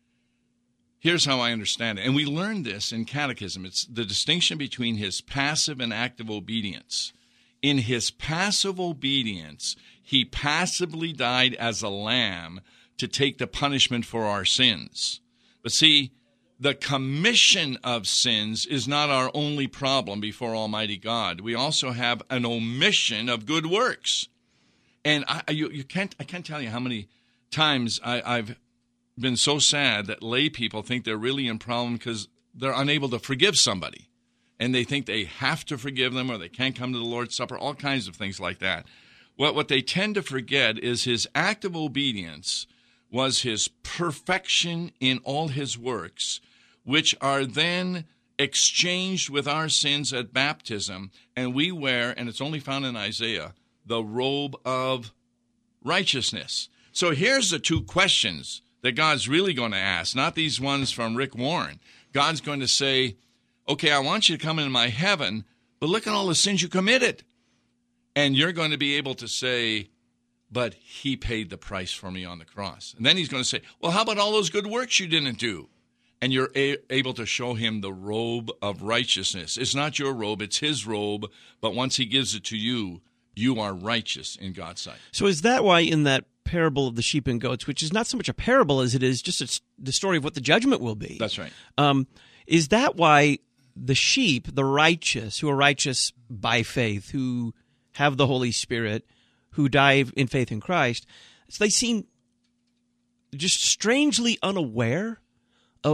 Here's how I understand it. And we learned this in catechism. It's the distinction between his passive and active obedience. In his passive obedience, he passively died as a lamb to take the punishment for our sins. But see, the commission of sins is not our only problem before Almighty God. We also have an omission of good works. And I can't tell you how many times I've been so sad that lay people think they're really in problem because they're unable to forgive somebody. And they think they have to forgive them or they can't come to the Lord's Supper, all kinds of things like that. What they tend to forget is his act of obedience was his perfection in all his works, which are then exchanged with our sins at baptism, and we wear, and it's only found in Isaiah, the robe of righteousness. So here's the two questions that God's really going to ask, not these ones from Rick Warren. God's going to say, okay, I want you to come into my heaven, but look at all the sins you committed. And you're going to be able to say, but he paid the price for me on the cross. And then he's going to say, well, how about all those good works you didn't do? And you're able to show him the robe of righteousness. It's not your robe, it's his robe, but once he gives it to you, you are righteous in God's sight. So is that why in that parable of the sheep and goats, which is not so much a parable as it is just the story of what the judgment will be? That's right. Is that why the sheep, the righteous, who are righteous by faith, who have the Holy Spirit, who die in faith in Christ, they seem just strangely unaware of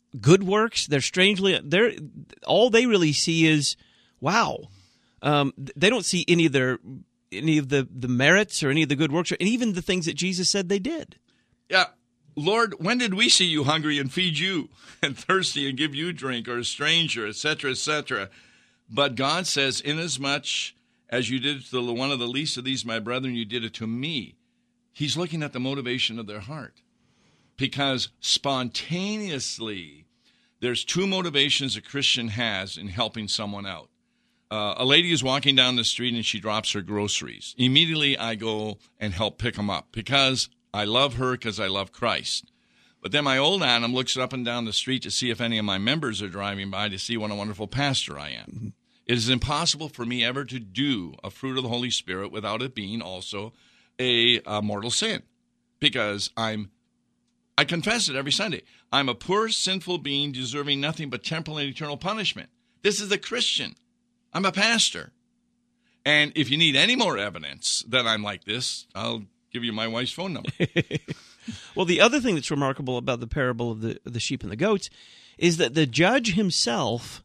good works. They're all they really see is, wow. They don't see any of the merits or any of the good works, and even the things that Jesus said they did. Yeah. Lord, when did we see you hungry and feed you, and thirsty and give you drink, or a stranger, etc., etc.? But God says, inasmuch as you did it to one of the least of these, my brethren, you did it to me. He's looking at the motivation of their heart. Because spontaneously, there's two motivations a Christian has in helping someone out. A lady is walking down the street and she drops her groceries. Immediately, I go and help pick them up because I love her, because I love Christ. But then my old Adam looks up and down the street to see if any of my members are driving by, to see what a wonderful pastor I am. Mm-hmm. It is impossible for me ever to do a fruit of the Holy Spirit without it being also a mortal sin, because I confess it every Sunday. I'm a poor, sinful being deserving nothing but temporal and eternal punishment. This is a Christian. I'm a pastor. And if you need any more evidence that I'm like this, I'll give you my wife's phone number. Well, the other thing that's remarkable about the parable of the sheep and the goats is that the judge himself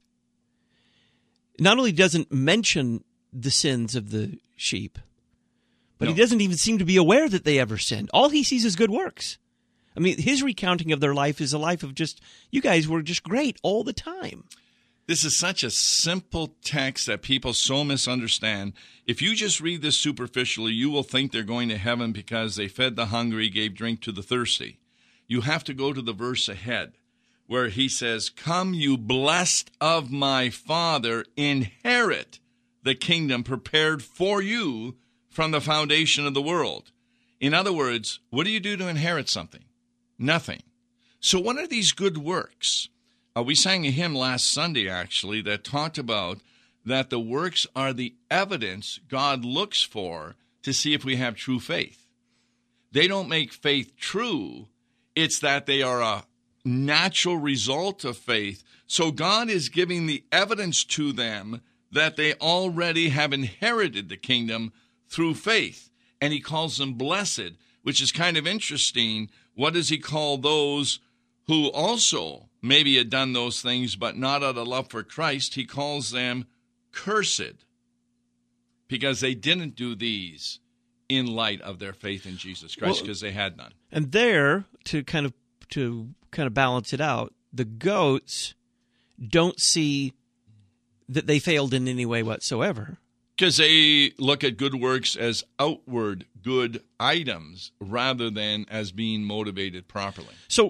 not only doesn't mention the sins of the sheep, but he doesn't even seem to be aware that they ever sinned. All he sees is good works. I mean, his recounting of their life is a life of just, you guys were just great all the time. This is such a simple text that people so misunderstand. If you just read this superficially, you will think they're going to heaven because they fed the hungry, gave drink to the thirsty. You have to go to the verse ahead where he says, "Come, you blessed of my Father, inherit the kingdom prepared for you from the foundation of the world." In other words, what do you do to inherit something? Nothing. So what are these good works? We sang a hymn last Sunday, actually, that talked about that the works are the evidence God looks for to see if we have true faith. They don't make faith true. It's that they are a natural result of faith. So God is giving the evidence to them that they already have inherited the kingdom through faith. And he calls them blessed, which is kind of interesting. What does he call those who also maybe had done those things, but not out of love for Christ? He calls them cursed, because they didn't do these in light of their faith in Jesus Christ, because they had none. And there, to kind of balance it out, the goats don't see that they failed in any way whatsoever, because they look at good works as outward good items rather than as being motivated properly. So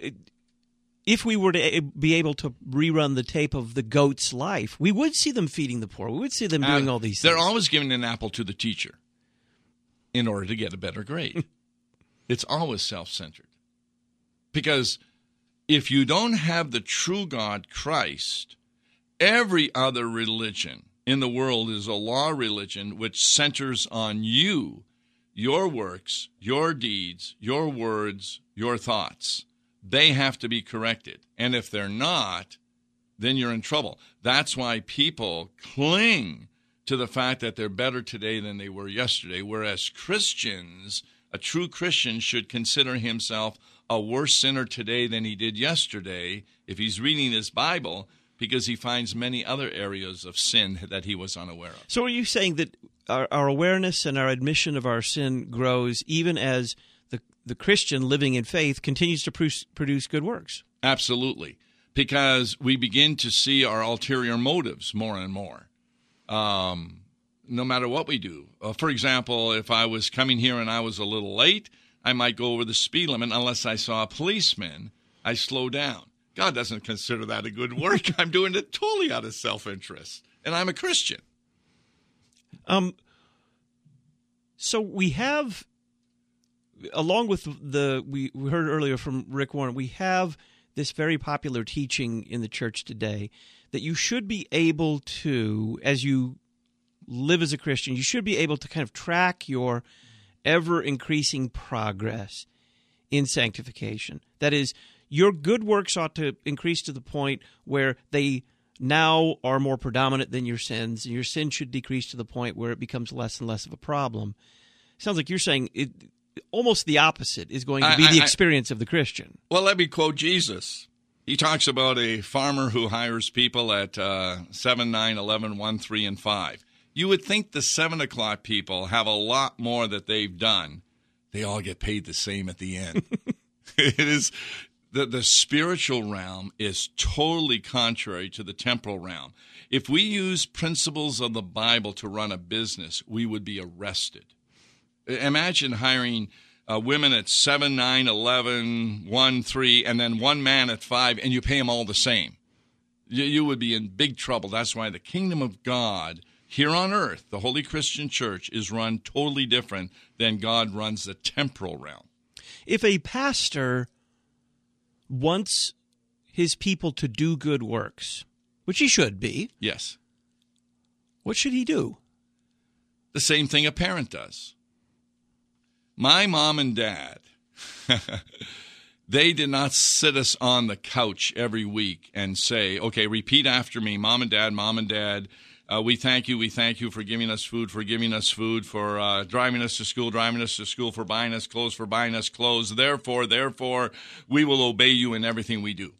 if we were to be able to rerun the tape of the goat's life, we would see them feeding the poor. We would see them doing all these things. They're always giving an apple to the teacher in order to get a better grade. It's always self-centered. Because if you don't have the true God, Christ, every other religion in the world is a law religion which centers on you, your works, your deeds, your words, your thoughts. They have to be corrected. And if they're not, then you're in trouble. That's why people cling to the fact that they're better today than they were yesterday, whereas Christians, a true Christian, should consider himself a worse sinner today than he did yesterday if he's reading his Bible, because he finds many other areas of sin that he was unaware of. So are you saying that our awareness and our admission of our sin grows even as the Christian living in faith continues to produce good works? Absolutely, because we begin to see our ulterior motives more and more, no matter what we do. For example, if I was coming here and I was a little late, I might go over the speed limit. Unless I saw a policeman, I slow down. God doesn't consider that a good work. I'm doing it totally out of self-interest, and I'm a Christian. So we have, along with we heard earlier from Rick Warren, we have this very popular teaching in the church today that you should be able to, as you live as a Christian, you should be able to kind of track your ever-increasing progress in sanctification. That is, your good works ought to increase to the point where they now are more predominant than your sins, and your sin should decrease to the point where it becomes less and less of a problem. Sounds like you're saying almost the opposite is going to be the experience of the Christian. Well, let me quote Jesus. He talks about a farmer who hires people at 7, 9, 11, 1, 3, and 5. You would think the 7 o'clock people have a lot more that they've done. They all get paid the same at the end. It is the spiritual realm is totally contrary to the temporal realm. If we use principles of the Bible to run a business, we would be arrested. Imagine hiring women at 7, 9, 11, 1, 3, and then one man at 5, and you pay them all the same. You would be in big trouble. That's why the kingdom of God here on earth, the Holy Christian Church, is run totally different than God runs the temporal realm. If a pastor wants his people to do good works, which he should be, yes, what should he do? The same thing a parent does. My mom and dad, they did not sit us on the couch every week and say, okay, repeat after me, Mom and Dad, we thank you for giving us food, for driving us to school, for buying us clothes. Therefore, we will obey you in everything we do.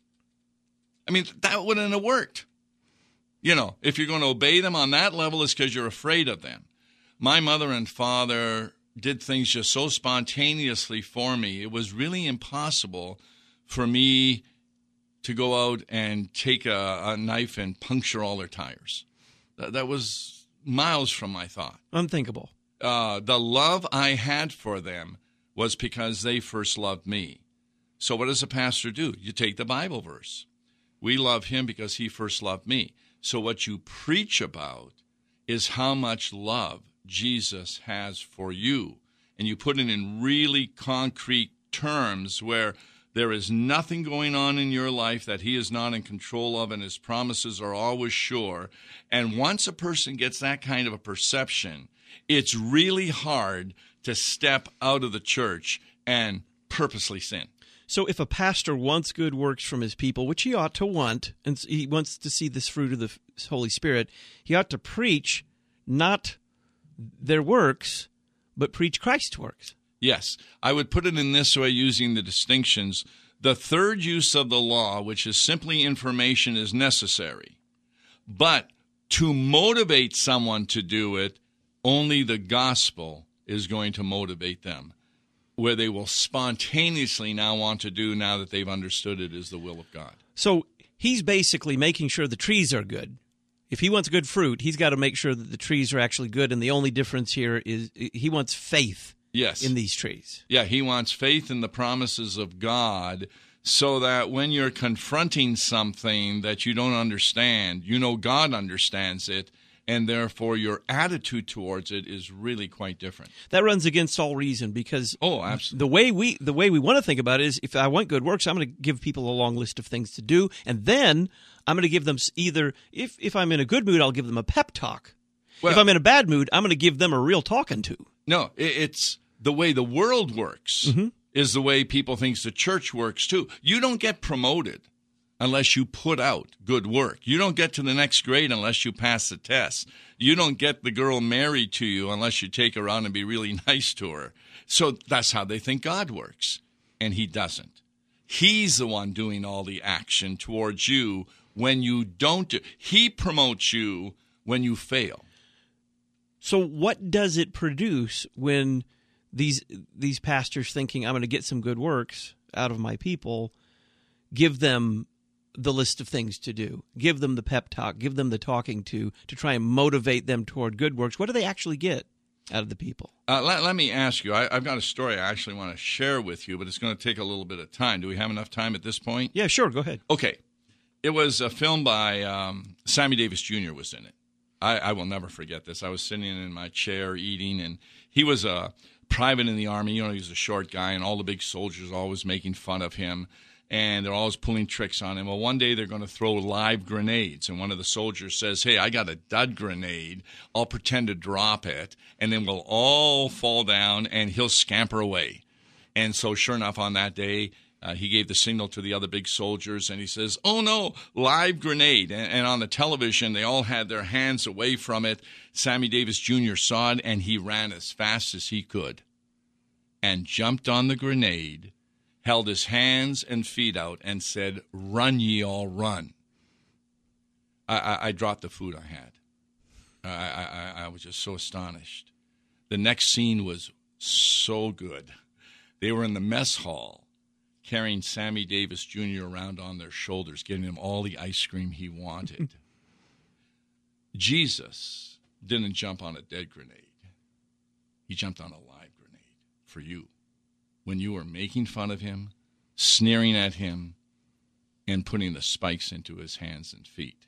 I mean, that wouldn't have worked. You know, if you're going to obey them on that level, it's because you're afraid of them. My mother and father did things just so spontaneously for me. It was really impossible for me to go out and take a knife and puncture all their tires. That was miles from my thought. Unthinkable. The love I had for them was because they first loved me. So what does a pastor do? You take the Bible verse. We love him because he first loved me. So what you preach about is how much love Jesus has for you. And you put it in really concrete terms where there is nothing going on in your life that he is not in control of, and his promises are always sure. And once a person gets that kind of a perception, it's really hard to step out of the church and purposely sin. So if a pastor wants good works from his people, which he ought to want, and he wants to see this fruit of the Holy Spirit, he ought to preach not their works, but preach Christ's works. Yes, I would put it in this way using the distinctions. The third use of the law, which is simply information, is necessary. But to motivate someone to do it, only the gospel is going to motivate them, where they will spontaneously now want to do now that they've understood it is the will of God. So he's basically making sure the trees are good. If he wants good fruit, he's got to make sure that the trees are actually good, and the only difference here is he wants faith. Yes. In these trees. Yeah, he wants faith in the promises of God so that when you're confronting something that you don't understand, you know God understands it, and therefore your attitude towards it is really quite different. That runs against all reason because absolutely. the way we want to think about it is if I want good works, I'm going to give people a long list of things to do, and then I'm going to give them either, if I'm in a good mood, I'll give them a pep talk. Well, if I'm in a bad mood, I'm going to give them a real talking to. No, it's the way the world works is the way people think the church works too. You don't get promoted unless you put out good work. You don't get to the next grade unless you pass the test. You don't get the girl married to you unless you take her out and be really nice to her. So that's how they think God works, and he doesn't. He's the one doing all the action towards you when you don't do. He promotes you when you fail. So what does it produce when these pastors thinking, I'm going to get some good works out of my people, give them the list of things to do, give them the pep talk, give them the talking to try and motivate them toward good works? What do they actually get out of the people? Let me ask you. I've got a story I actually want to share with you, but it's going to take a little bit of time. Do we have enough time at this point? Yeah, sure. Go ahead. Okay. It was a film by Sammy Davis Jr. was in it. I will never forget this. I was sitting in my chair eating, and he was a private in the Army. You know, he was a short guy, and all the big soldiers always making fun of him, and they're always pulling tricks on him. Well, one day they're going to throw live grenades, and one of the soldiers says, hey, I got a dud grenade. I'll pretend to drop it, and then we'll all fall down, and he'll scamper away. And so sure enough, on that day, he gave the signal to the other big soldiers, and he says, oh, no, live grenade. And on the television, they all had their hands away from it. Sammy Davis Jr. saw it, and he ran as fast as he could and jumped on the grenade held his hands and feet out, and said, "Run ye all, run." I dropped the food I had. I was just so astonished. The next scene was so good. They were in the mess hall carrying Sammy Davis Jr. around on their shoulders, giving him all the ice cream he wanted. Jesus didn't jump on a dead grenade. He jumped on a live grenade for you when you were making fun of him, sneering at him, and putting the spikes into his hands and feet.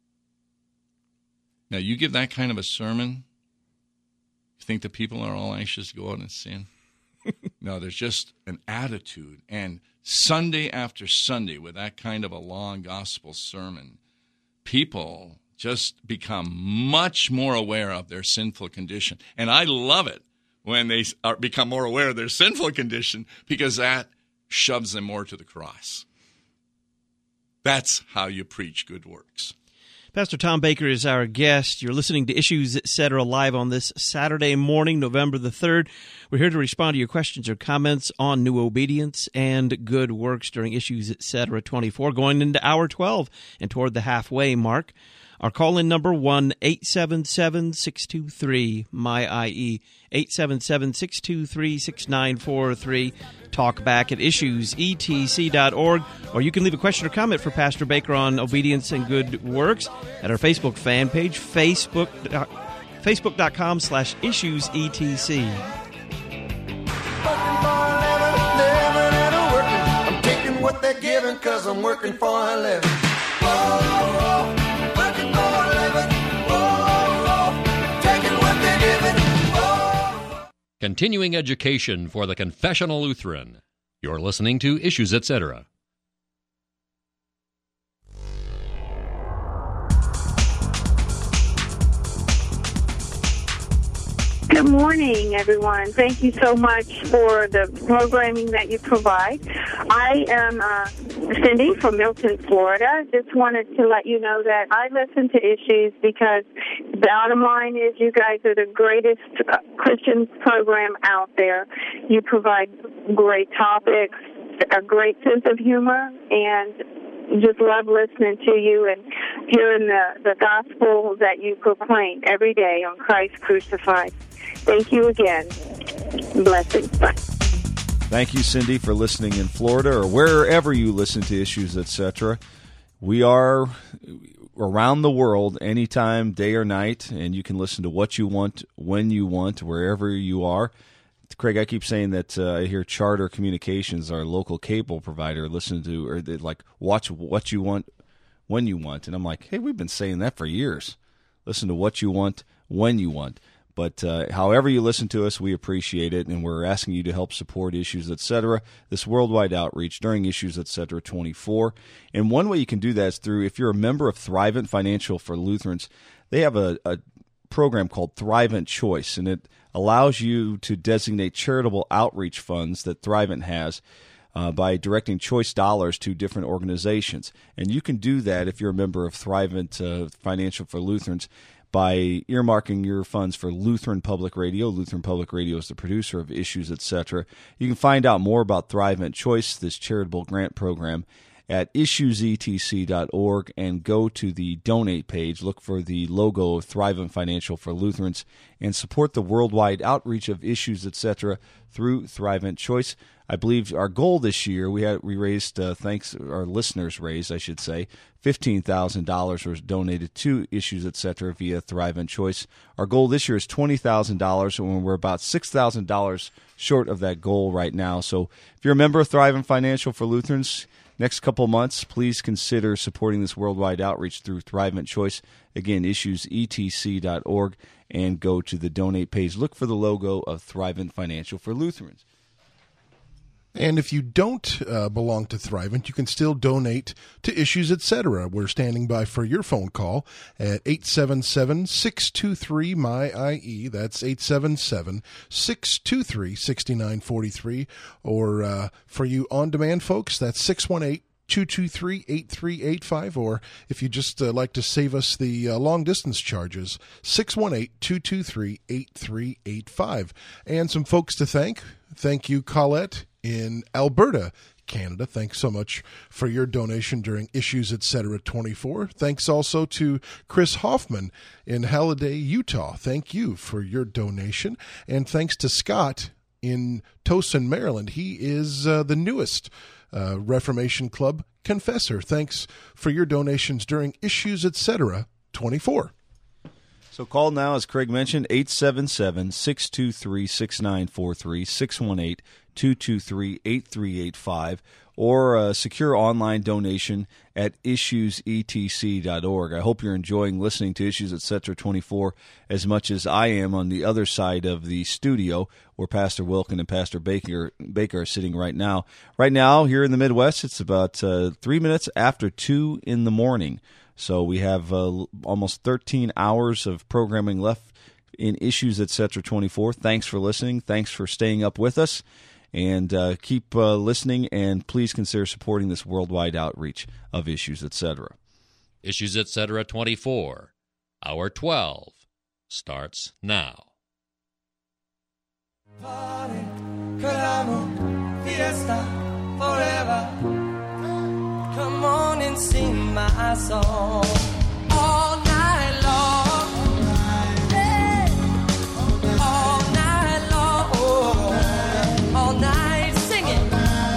Now, you give that kind of a sermon, you think the people are all anxious to go out and sin? No, there's just an attitude. And Sunday after Sunday, with that kind of a long gospel sermon, people just become much more aware of their sinful condition. And I love it when they become more aware of their sinful condition, because that shoves them more to the cross. That's how you preach good works. Pastor Tom Baker is our guest. You're listening to Issues Etc. live on this Saturday morning, November the 3rd. We're here to respond to your questions or comments on new obedience and good works during Issues Etc. 24, going into hour 12 and toward the halfway mark. Our call-in number, 1-877-623-MY-IE, 877-623-6943. Talk back at issuesetc.org, or you can leave a question or comment for Pastor Baker on obedience and good works at our Facebook fan page, facebook.com/issuesetc. I'm taking what they're giving because I'm working for a living. Whoa, working for a living. Whoa, taking what they're giving. Whoa. Continuing education for the Confessional Lutheran. You're listening to Issues Etc. Good morning, everyone. Thank you so much for the programming that you provide. I am Cindy from Milton, Florida. Just wanted to let you know that I listen to Issues because the bottom line is you guys are the greatest Christian program out there. You provide great topics, a great sense of humor, and just love listening to you and hearing the gospel that you proclaim every day on Christ crucified. Thank you again. Blessings. Bye. Thank you, Cindy, for listening in Florida or wherever you listen to Issues, etc. We are around the world anytime, day or night, and you can listen to what you want, when you want, wherever you are. Craig, I keep saying that I hear Charter Communications, our local cable provider, listen to, or they like, watch what you want, when you want. And I'm like, hey, we've been saying that for years. Listen to what you want, when you want. But however you listen to us, we appreciate it, and we're asking you to help support Issues, etc., this worldwide outreach during Issues, etc. 24. And one way you can do that is through, if you're a member of Thrivent Financial for Lutherans, they have a program called Thrivent Choice, and it allows you to designate charitable outreach funds that Thrivent has by directing choice dollars to different organizations. And you can do that if you're a member of Thrivent Financial for Lutherans by earmarking your funds for Lutheran Public Radio. Lutheran Public Radio is the producer of Issues, etc. You can find out more about Thrivent Choice, this charitable grant program, at issuesetc.org and go to the donate page. Look for the logo of Thrivent Financial for Lutherans and support the worldwide outreach of Issues, etc. through Thrivent Choice. I believe our goal this year, we raised, our listeners raised, I should say, $15,000 was donated to Issues, etc. via Thrivent Choice. Our goal this year is $20,000, and we're about $6,000 short of that goal right now. So if you're a member of Thrivent Financial for Lutherans, next couple months, please consider supporting this worldwide outreach through Thrivent Choice. Again, issuesetc.org, and go to the donate page. Look for the logo of Thrivent Financial for Lutherans. And if you don't belong to Thrivent, you can still donate to Issues, etc. We're standing by for your phone call at 877-623-MY-IE. That's 877-623-6943. Or for you on-demand folks, that's 618-223-8385, or if you just like to save us the long-distance charges, 618-223-8385. And some folks to thank. Thank you, Colette in Alberta, Canada. Thanks so much for your donation during Issues Etc. 24. Thanks also to Chris Hoffman in Halliday, Utah. Thank you for your donation. And thanks to Scott in Towson, Maryland. He is the newest Reformation Club confessor. Thanks for your donations during Issues Etc. 24. So call now, as Craig mentioned, 877-623-6943, 618-223-8385, or a secure online donation at issuesetc.org. I hope you're enjoying listening to Issues Etc. 24 as much as I am on the other side of the studio, where Pastor Wilken and Pastor Baker are sitting right now. Right now, here in the Midwest, it's about 3 minutes after 2 in the morning. So we have almost 13 hours of programming left in Issues Etc. 24. Thanks for listening. Thanks for staying up with us. And keep listening, and please consider supporting this worldwide outreach of Issues Etc. Issues Etc. 24, Hour 12, starts now. Party, colamo, fiesta, forever. Come on and sing my song all night long. Hey. All night long. All night singing.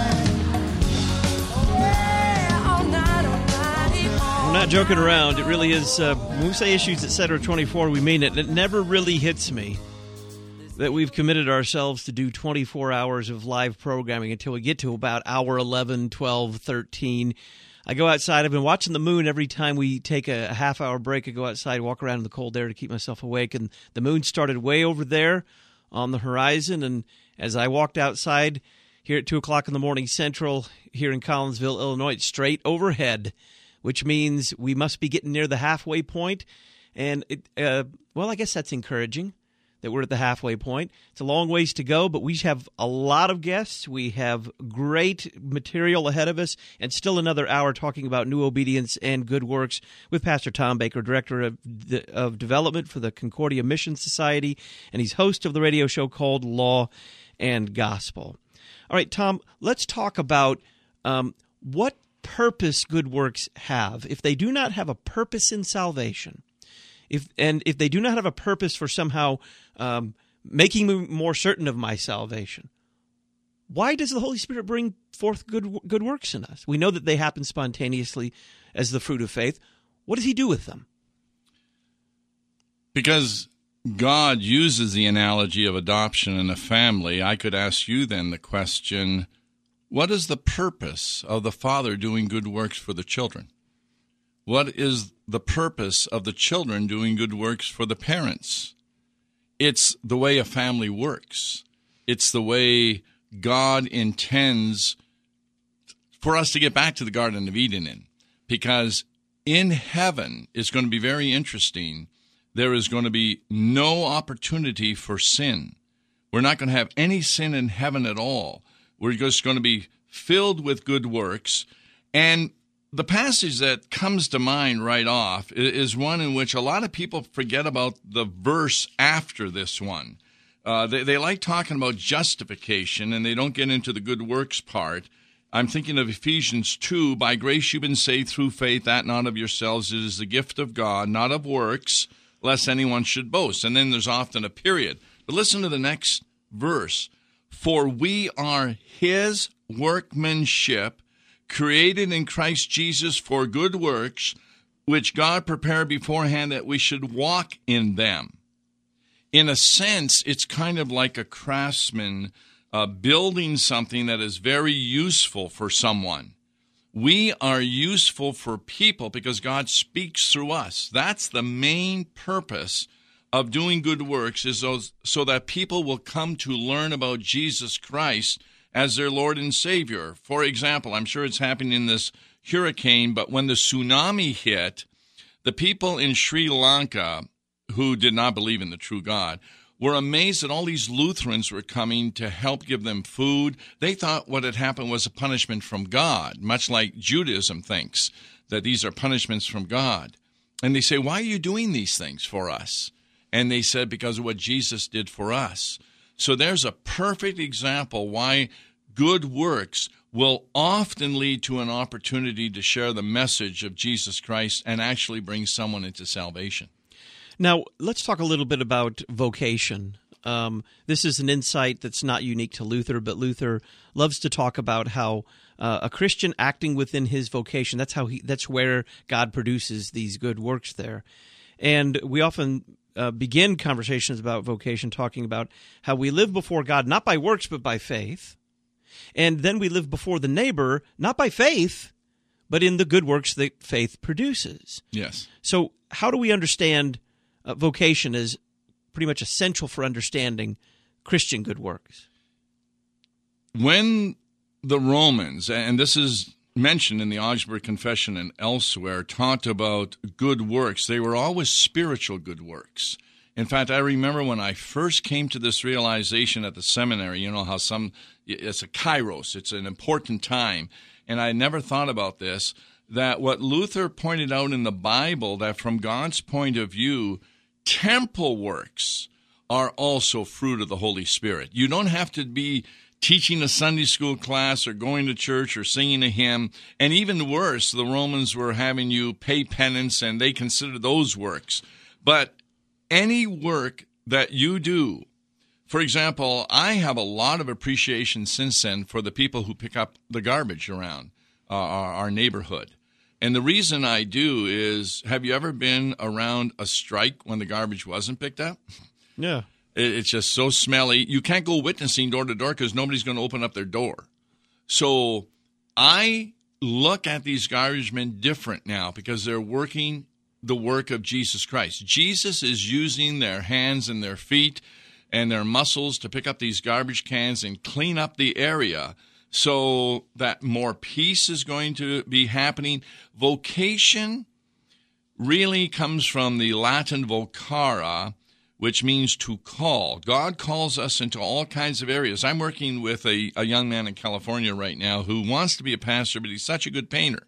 Yeah, all night long. We're not joking around. It really is. When we say Issues Etc. 24, we mean it. It never really hits me that we've committed ourselves to do 24 hours of live programming until we get to about hour 11, 12, 13. I go outside. I've been watching the moon every time we take a half-hour break. I go outside, walk around in the cold air to keep myself awake, and the moon started way over there on the horizon, and as I walked outside here at 2 o'clock in the morning Central here in Collinsville, Illinois, it's straight overhead, which means we must be getting near the halfway point, and I guess that's encouraging that we're at the halfway point. It's a long ways to go, but we have a lot of guests. We have great material ahead of us, and still another hour talking about new obedience and good works with Pastor Tom Baker, Director of Development for the Concordia Mission Society, and he's host of the radio show called Law and Gospel. All right, Tom, let's talk about what purpose good works have. If they do not have a purpose in salvation, if they do not have a purpose for somehow making me more certain of my salvation, why does the Holy Spirit bring forth good works in us? We know that they happen spontaneously as the fruit of faith. What does he do with them? Because God uses the analogy of adoption in a family, I could ask you then the question, what is the purpose of the father doing good works for the children? What is the purpose of the children doing good works for the parents? It's the way a family works. It's the way God intends for us to get back to the Garden of Eden in. Because in heaven, it's going to be very interesting. There is going to be no opportunity for sin. We're not going to have any sin in heaven at all. We're just going to be filled with good works. And the passage that comes to mind right off is one in which a lot of people forget about the verse after this one. They like talking about justification, and they don't get into the good works part. I'm thinking of Ephesians 2, by grace you've been saved through faith, that not of yourselves. It is the gift of God, not of works, lest anyone should boast. And then there's often a period. But listen to the next verse. For we are his workmanship, created in Christ Jesus for good works, which God prepared beforehand that we should walk in them. In a sense, it's kind of like a craftsman building something that is very useful for someone. We are useful for people because God speaks through us. That's the main purpose of doing good works, is so that people will come to learn about Jesus Christ as their Lord and Savior. For example, I'm sure it's happening in this hurricane, but when the tsunami hit, the people in Sri Lanka who did not believe in the true God were amazed that all these Lutherans were coming to help give them food. They thought what had happened was a punishment from God, much like Judaism thinks that these are punishments from God. And they say, why are you doing these things for us? And they said, because of what Jesus did for us. So there's a perfect example why good works will often lead to an opportunity to share the message of Jesus Christ and actually bring someone into salvation. Now, let's talk a little bit about vocation. This is an insight that's not unique to Luther, but Luther loves to talk about how a Christian acting within his vocation, that's where God produces these good works there. And we often begin conversations about vocation talking about how we live before God not by works but by faith. And then we live before the neighbor not by faith but in the good works that faith produces. Yes. So how do we understand vocation as pretty much essential for understanding Christian good works? When the Romans, and this is mentioned in the Augsburg Confession and elsewhere, taught about good works, they were always spiritual good works. In fact, I remember when I first came to this realization at the seminary, you know how it's a kairos, it's an important time, and I never thought about this, that what Luther pointed out in the Bible, that from God's point of view, temple works are also fruit of the Holy Spirit. You don't have to be teaching a Sunday school class or going to church or singing a hymn. And even worse, the Romans were having you pay penance, and they considered those works. But any work that you do, for example, I have a lot of appreciation since then for the people who pick up the garbage around our neighborhood. And the reason I do is, have you ever been around a strike when the garbage wasn't picked up? Yeah. It's just so smelly. You can't go witnessing door to door because nobody's going to open up their door. So I look at these garbage men different now because they're working the work of Jesus Christ. Jesus is using their hands and their feet and their muscles to pick up these garbage cans and clean up the area so that more peace is going to be happening. Vocation really comes from the Latin vocare, which means to call. God calls us into all kinds of areas. I'm working with a young man in California right now who wants to be a pastor, but he's such a good painter.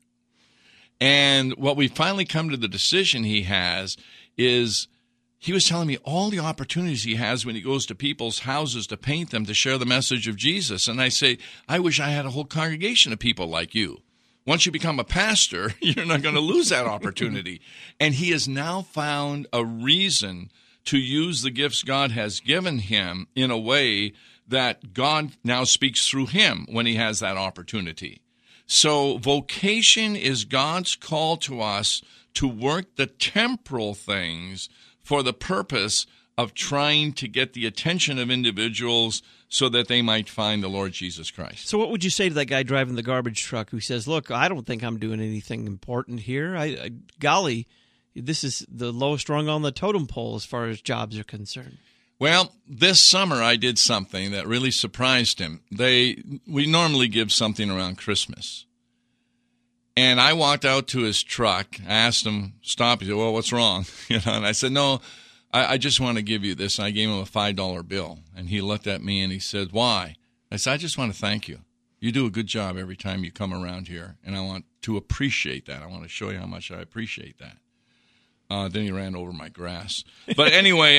And what we finally come to the decision he has is, he was telling me all the opportunities he has when he goes to people's houses to paint them, to share the message of Jesus. And I say, I wish I had a whole congregation of people like you. Once you become a pastor, you're not going to lose that opportunity. And he has now found a reason to use the gifts God has given him in a way that God now speaks through him when he has that opportunity. So vocation is God's call to us to work the temporal things for the purpose of trying to get the attention of individuals so that they might find the Lord Jesus Christ. So what would you say to that guy driving the garbage truck who says, look, I don't think I'm doing anything important here. Golly, this is the lowest rung on the totem pole as far as jobs are concerned. Well, this summer I did something that really surprised him. We normally give something around Christmas. And I walked out to his truck. I asked him, stop. He said, well, what's wrong? And I said, no, I just want to give you this. And I gave him a $5 bill. And he looked at me and he said, why? I said, I just want to thank you. You do a good job every time you come around here. And I want to appreciate that. I want to show you how much I appreciate that. Then he ran over my grass. But anyway,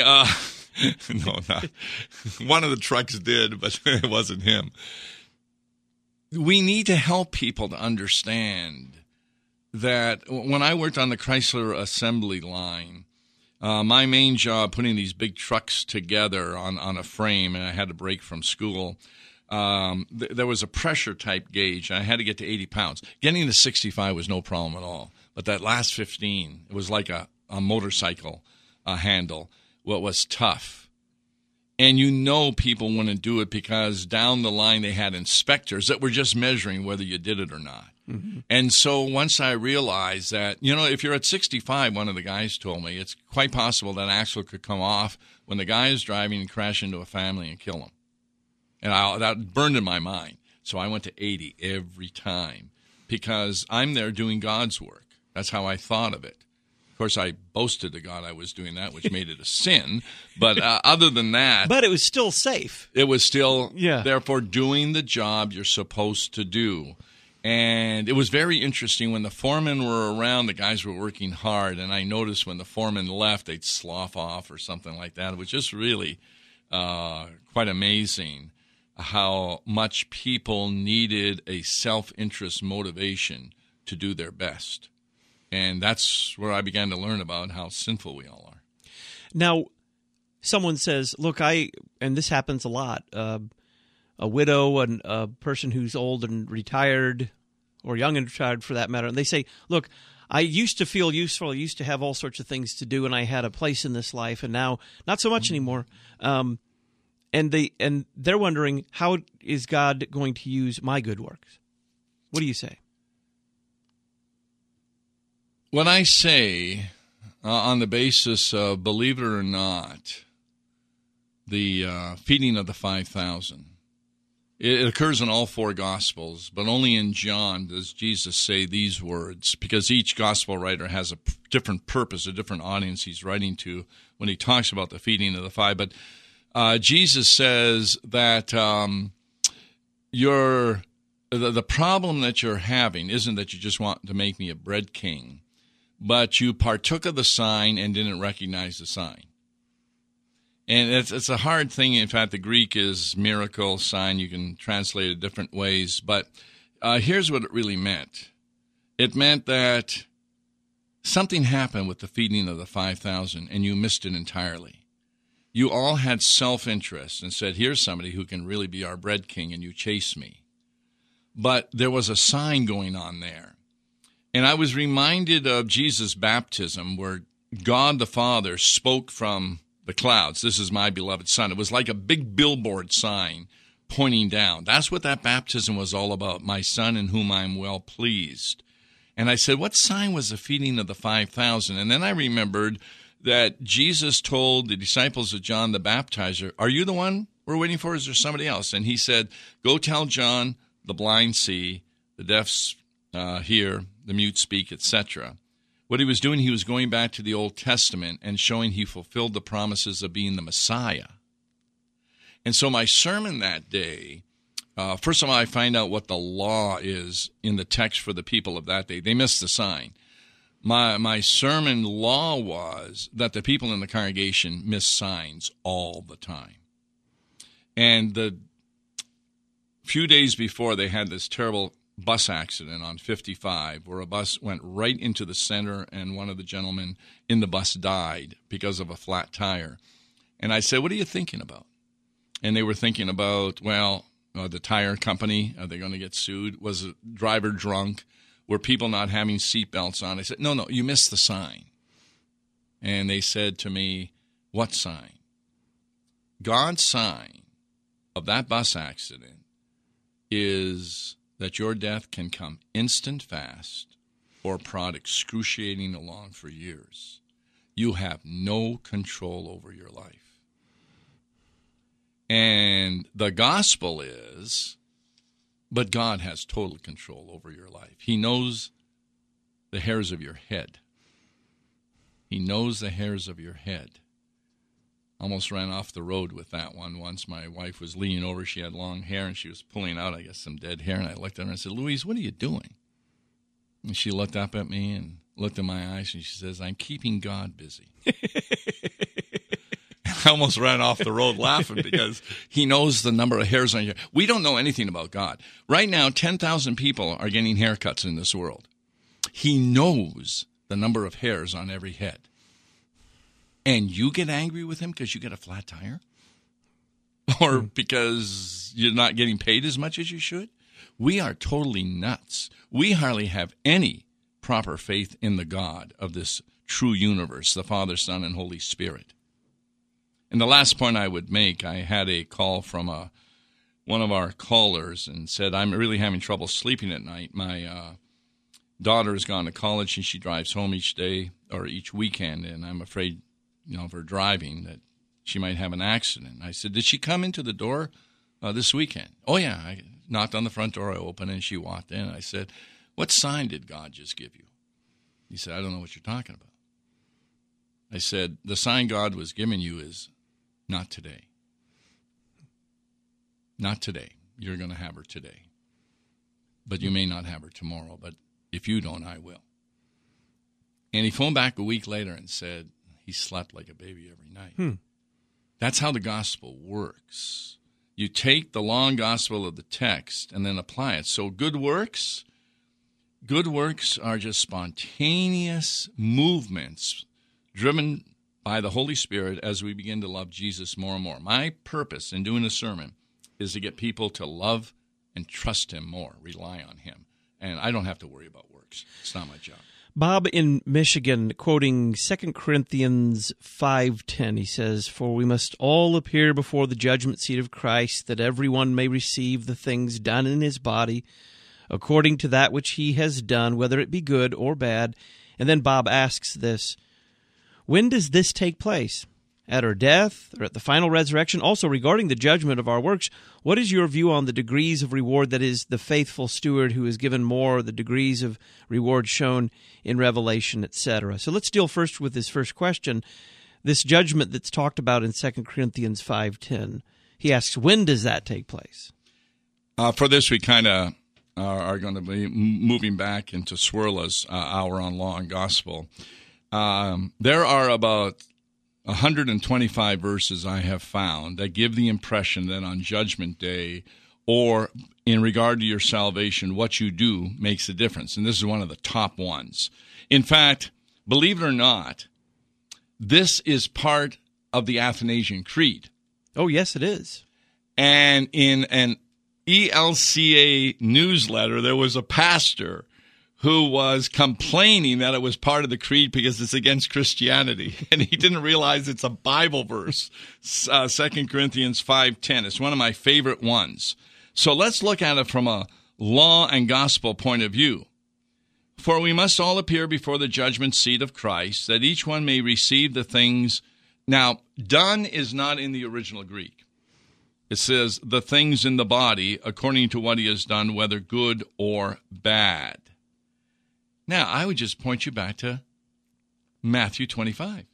no, not. One of the trucks did, but it wasn't him. We need to help people to understand that when I worked on the Chrysler assembly line, my main job, putting these big trucks together on a frame, and I had to break from school, there was a pressure type gauge, and I had to get to 80 pounds. Getting to 65 was no problem at all. But that last 15, it was like a motorcycle handle. What was tough. And you know people wouldn't do it because down the line they had inspectors that were just measuring whether you did it or not. Mm-hmm. And so once I realized that, if you're at 65, one of the guys told me, it's quite possible that axle could come off when the guy is driving and crash into a family and kill them. And that burned in my mind. So I went to 80 every time because I'm there doing God's work. That's how I thought of it. Of course, I boasted to God I was doing that, which made it a sin. But other than that... But it was still safe. It was still, therefore, doing the job you're supposed to do. And it was very interesting. When the foremen were around, the guys were working hard. And I noticed when the foreman left, they'd slough off or something like that. It was just really quite amazing. how much people needed a self-interest motivation to do their best. And that's where I began to learn about how sinful we all are. Now, someone says, look, and this happens a lot, a widow and a person who's old and retired, or young and retired for that matter, and they say, look, I used to feel useful, I used to have all sorts of things to do, and I had a place in this life, and now not so much anymore. And they're wondering, how is God going to use my good works? What do you say? What I say, on the basis of, believe it or not, the feeding of the 5,000, it occurs in all four Gospels, but only in John does Jesus say these words, because each Gospel writer has a different purpose, a different audience he's writing to when he talks about the feeding of the 5. But Jesus says that the problem that you're having isn't that you just want to make me a bread king, but you partook of the sign and didn't recognize the sign. And it's a hard thing. In fact, the Greek is miracle, sign. You can translate it different ways. But here's what it really meant. It meant that something happened with the feeding of the 5,000, and you missed it entirely. You all had self-interest and said, here's somebody who can really be our bread king, and you chase me. But there was a sign going on there. And I was reminded of Jesus' baptism, where God the Father spoke from the clouds, this is my beloved Son. It was like a big billboard sign pointing down. That's what that baptism was all about, my Son in whom I am well pleased. And I said, what sign was the feeding of the 5,000? And then I remembered that Jesus told the disciples of John the Baptizer, are you the one we're waiting for, or is there somebody else? And he said, go tell John, the blind see, the deaf hear, the mute speak, etc. What he was doing, he was going back to the Old Testament and showing he fulfilled the promises of being the Messiah. And so my sermon that day, first of all, I find out what the law is in the text for the people of that day. They missed the sign. My sermon law was that the people in the congregation miss signs all the time. And the few days before, they had this terrible bus accident on 55 where a bus went right into the center, and one of the gentlemen in the bus died because of a flat tire. And I said, what are you thinking about? And they were thinking about, the tire company, are they going to get sued? Was the driver drunk? Were people not having seatbelts on? I said, no, you missed the sign. And they said to me, what sign? God's sign of that bus accident is that your death can come instant fast or prod excruciating along for years. You have no control over your life. And the gospel is, but God has total control over your life. He knows the hairs of your head. He knows the hairs of your head. Almost ran off the road with that one once. My wife was leaning over. She had long hair, and she was pulling out, I guess, some dead hair. And I looked at her and I said, Louise, what are you doing? And she looked up at me and looked in my eyes, and she says, I'm keeping God busy. I almost ran off the road laughing because he knows the number of hairs on your head. We don't know anything about God. Right now, 10,000 people are getting haircuts in this world. He knows the number of hairs on every head. And you get angry with him because you get a flat tire? Or because you're not getting paid as much as you should? We are totally nuts. We hardly have any proper faith in the God of this true universe, the Father, Son, and Holy Spirit. And the last point I would make, I had a call from one of our callers and said, I'm really having trouble sleeping at night. My daughter has gone to college, and she drives home each day or each weekend, and I'm afraid of her driving, that she might have an accident. I said, did she come into the door this weekend? Oh, yeah. I knocked on the front door. I opened, and she walked in. I said, what sign did God just give you? He said, I don't know what you're talking about. I said, the sign God was giving you is not today. Not today. You're going to have her today. But you may not have her tomorrow. But if you don't, I will. And he phoned back a week later and said, he slept like a baby every night. That's how the gospel works. you take the long gospel of the text and then apply it. So good works are just spontaneous movements driven by the Holy Spirit as we begin to love Jesus more and more. My purpose in doing a sermon is to get people to love and trust him more, rely on him. And I don't have to worry about works. It's not my job. Bob in Michigan, quoting 2 Corinthians 5:10, he says, "For we must all appear before the judgment seat of Christ, that everyone may receive the things done in his body, according to that which he has done, whether it be good or bad." And then Bob asks this, when does this take place? At our death or at the final resurrection? Also, regarding the judgment of our works, what is your view on the degrees of reward, that is, the faithful steward who is given more, the degrees of reward shown in Revelation, etc.? So let's deal first with this first question, this judgment that's talked about in 2 Corinthians 5:10. He asks, when does that take place? For this, we kind of are going to be moving back into Swirla's hour on law and gospel. There are about 125 verses I have found that give the impression that on Judgment Day, or in regard to your salvation, what you do makes a difference. And this is one of the top ones. In fact, believe it or not, this is part of the Athanasian Creed. Oh, yes, it is. And in an ELCA newsletter, there was a pastor who was complaining that it was part of the creed because it's against Christianity. And he didn't realize it's a Bible verse, 2 Corinthians 5:10. It's one of my favorite ones. So let's look at it from a law and gospel point of view. "For we must all appear before the judgment seat of Christ, that each one may receive the things." Now, done is not in the original Greek. It says, the things in the body according to what he has done, whether good or bad. Now, I would just point you back to Matthew 25.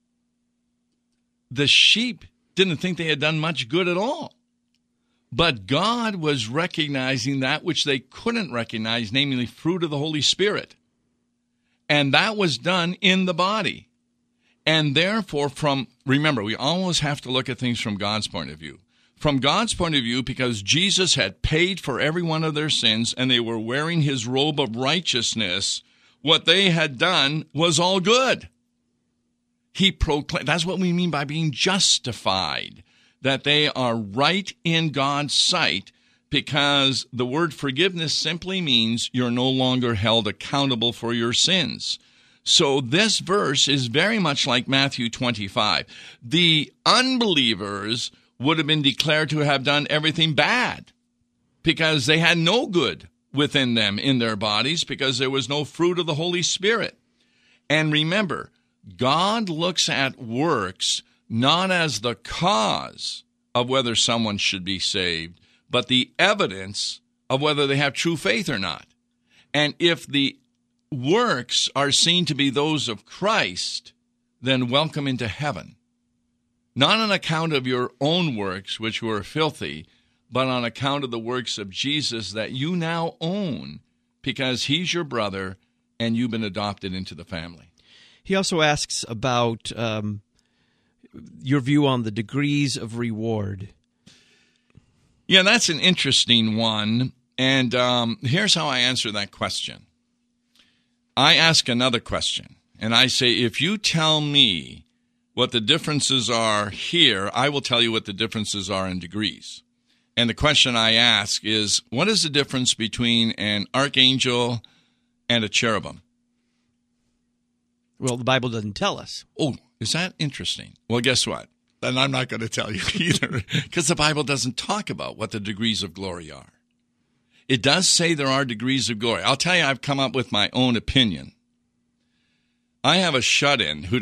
The sheep didn't think they had done much good at all. But God was recognizing that which they couldn't recognize, namely fruit of the Holy Spirit. And that was done in the body. And therefore, remember, we always have to look at things from God's point of view. From God's point of view, because Jesus had paid for every one of their sins and they were wearing his robe of righteousness, what they had done was all good. He proclaimed, that's what we mean by being justified, that they are right in God's sight, because the word forgiveness simply means you're no longer held accountable for your sins. So this verse is very much like Matthew 25. The unbelievers would have been declared to have done everything bad because they had no good within them in their bodies, because there was no fruit of the Holy Spirit. And remember, God looks at works not as the cause of whether someone should be saved, but the evidence of whether they have true faith or not. And if the works are seen to be those of Christ, then welcome into heaven. Not on account of your own works, which were filthy, but on account of the works of Jesus that you now own, because he's your brother and you've been adopted into the family. He also asks about your view on the degrees of reward. Yeah, that's an interesting one. And here's how I answer that question. I ask another question, and I say, if you tell me what the differences are here, I will tell you what the differences are in degrees. And the question I ask is, what is the difference between an archangel and a cherubim? Well, the Bible doesn't tell us. Oh, is that interesting? Well, guess what? Then I'm not going to tell you either, because the Bible doesn't talk about what the degrees of glory are. It does say there are degrees of glory. I'll tell you, I've come up with my own opinion. I have a shut-in who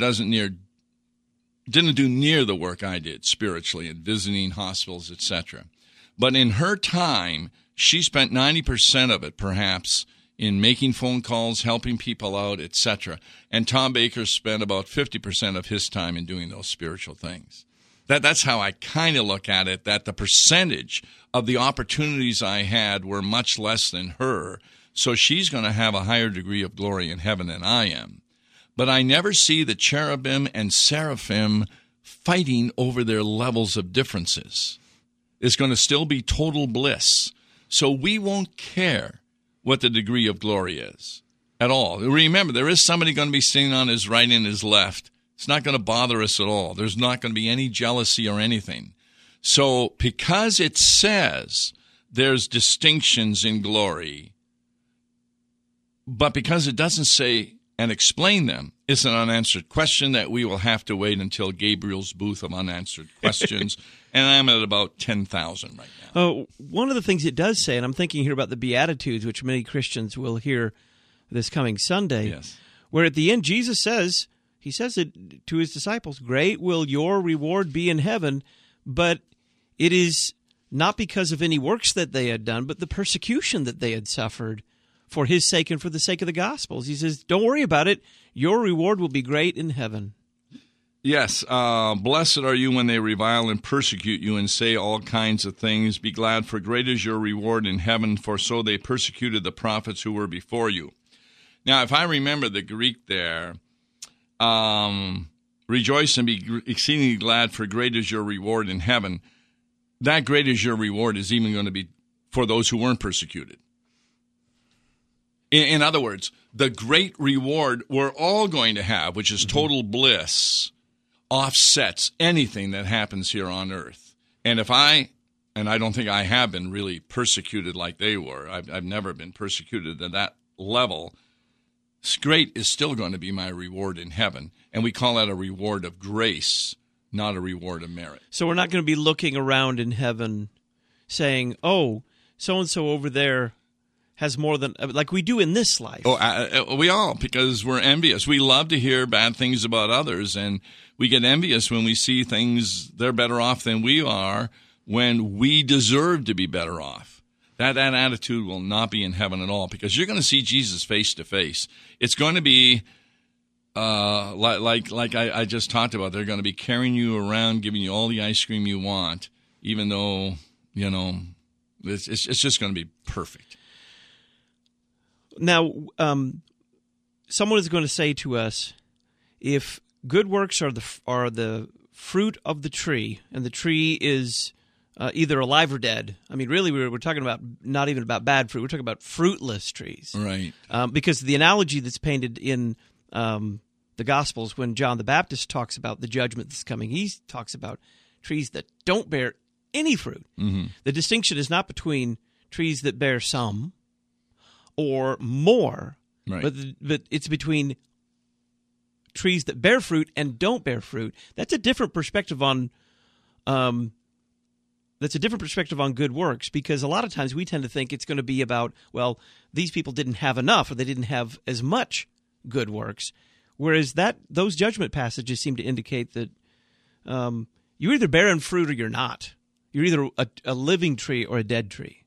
didn't do near the work I did spiritually in visiting hospitals, etc. But in her time, she spent 90% of it, perhaps, in making phone calls, helping people out, etc. And Tom Baker spent about 50% of his time in doing those spiritual things. That's how I kind of look at it, that the percentage of the opportunities I had were much less than her, so she's going to have a higher degree of glory in heaven than I am. But I never see the cherubim and seraphim fighting over their levels of differences. It's going to still be total bliss. So we won't care what the degree of glory is at all. Remember, there is somebody going to be sitting on his right and his left. It's not going to bother us at all. There's not going to be any jealousy or anything. So because it says there's distinctions in glory, but because it doesn't say and explain them, it's an unanswered question that we will have to wait until Gabriel's booth of unanswered questions. And I'm at about 10,000 right now. One of the things it does say, and I'm thinking here about the Beatitudes, which many Christians will hear this coming Sunday, Yes. where at the end Jesus says, he says it to his disciples, great will your reward be in heaven, but it is not because of any works that they had done, but the persecution that they had suffered for his sake and for the sake of the Gospels. He says, don't worry about it. Your reward will be great in heaven. Yes, blessed are you when they revile and persecute you and say all kinds of things. Be glad, for great is your reward in heaven, for so they persecuted the prophets who were before you. Now, if I remember the Greek there, rejoice and be exceedingly glad, for great is your reward in heaven. That great is your reward is even going to be for those who weren't persecuted. In other words, the great reward we're all going to have, which is total bliss, offsets anything that happens here on earth. And I don't think I have been really persecuted like they were. I've never been persecuted at that level. Great is still going to be my reward in heaven. And we call that a reward of grace, not a reward of merit. So we're not going to be looking around in heaven saying, oh, so-and-so over there has more than, like we do in this life. We all, because we're envious. We love to hear bad things about others, and we get envious when we see things, they're better off than we are, when we deserve to be better off. That attitude will not be in heaven at all, because you're going to see Jesus face to face. It's going to be like I just talked about. They're going to be carrying you around, giving you all the ice cream you want, even though, it's just going to be perfect. Now, someone is going to say to us, if good works are the fruit of the tree, and the tree is either alive or dead. I mean, really, we're talking about not even about bad fruit. We're talking about fruitless trees. Right. Because the analogy that's painted in the Gospels, when John the Baptist talks about the judgment that's coming, he talks about trees that don't bear any fruit. Mm-hmm. The distinction is not between trees that bear some or more, right, but it's between trees that bear fruit and don't bear fruit. That's a different perspective on good works, because a lot of times we tend to think it's going to be about, well, these people didn't have enough or they didn't have as much good works, whereas those judgment passages seem to indicate that you're either bearing fruit or you're not. You're either a living tree or a dead tree.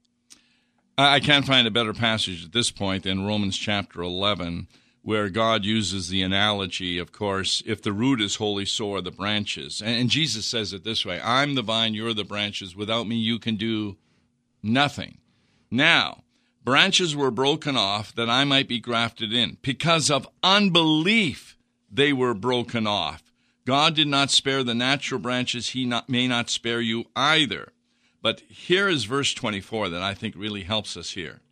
I can't find a better passage at this point than Romans chapter 11, where God uses the analogy, of course, if the root is holy, so are the branches. And Jesus says it this way, I'm the vine, you're the branches. Without me, you can do nothing. Now, branches were broken off that I might be grafted in. Because of unbelief, they were broken off. God did not spare the natural branches. He may not spare you either. But here is verse 24 that I think really helps us here.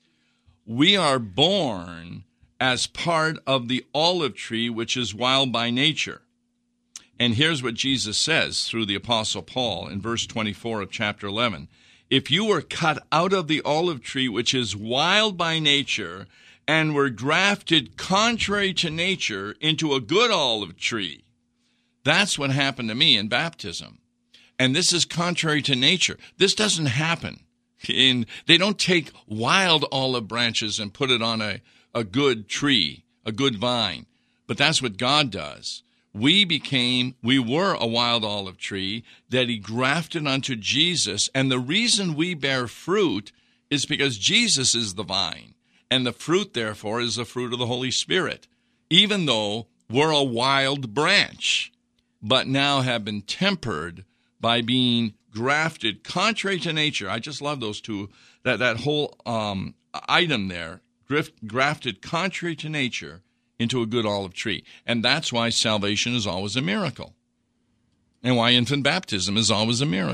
We are born as part of the olive tree, which is wild by nature. And here's what Jesus says through the Apostle Paul in verse 24 of chapter 11. If you were cut out of the olive tree, which is wild by nature, and were grafted contrary to nature into a good olive tree, that's what happened to me in baptism. And this is contrary to nature. This doesn't happen. They don't take wild olive branches and put it on a good tree, a good vine. But that's what God does. We were a wild olive tree that he grafted onto Jesus. And the reason we bear fruit is because Jesus is the vine. And the fruit, therefore, is the fruit of the Holy Spirit. Even though we're a wild branch, but now have been tempered by being grafted contrary to nature. I just love those two, that whole item there, grafted contrary to nature into a good olive tree. And that's why salvation is always a miracle, and why infant baptism is always a miracle.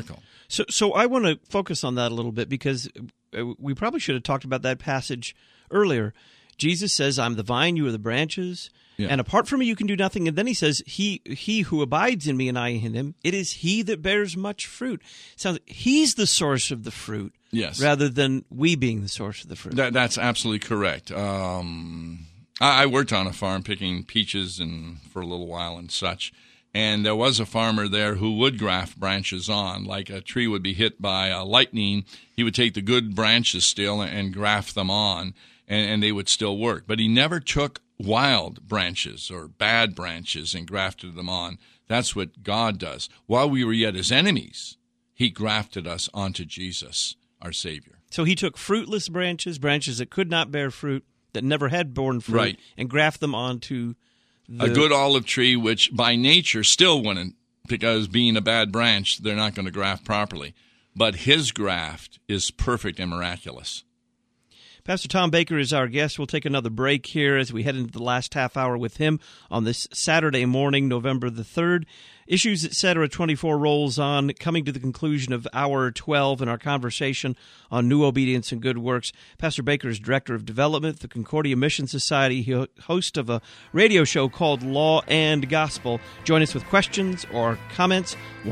So I want to focus on that a little bit, because we probably should have talked about that passage earlier. Jesus says, I'm the vine, you are the branches, and apart from me you can do nothing. And then he says, he who abides in me and I in him, it is he that bears much fruit. Sounds he's the source of the fruit, rather than we being the source of the fruit. That's absolutely correct. I worked on a farm picking peaches for a little while and such. And there was a farmer there who would graft branches on. Like a tree would be hit by lightning, he would take the good branches still and graft them on, and they would still work. But he never took wild branches or bad branches and grafted them on. That's what God does. While we were yet his enemies, he grafted us onto Jesus, our Savior. So he took fruitless branches that could not bear fruit, that never had borne fruit, and grafted them onto a good olive tree, which by nature still wouldn't, because being a bad branch, they're not going to graft properly. But his graft is perfect and miraculous. Pastor Tom Baker is our guest. We'll take another break here as we head into the last half hour with him on this Saturday morning, November the 3rd. Issues, Etc. 24 rolls on, coming to the conclusion of hour 12 in our conversation on new obedience and good works. Pastor Baker is Director of Development at the Concordia Mission Society, host of a radio show called Law and Gospel. Join us with questions or comments,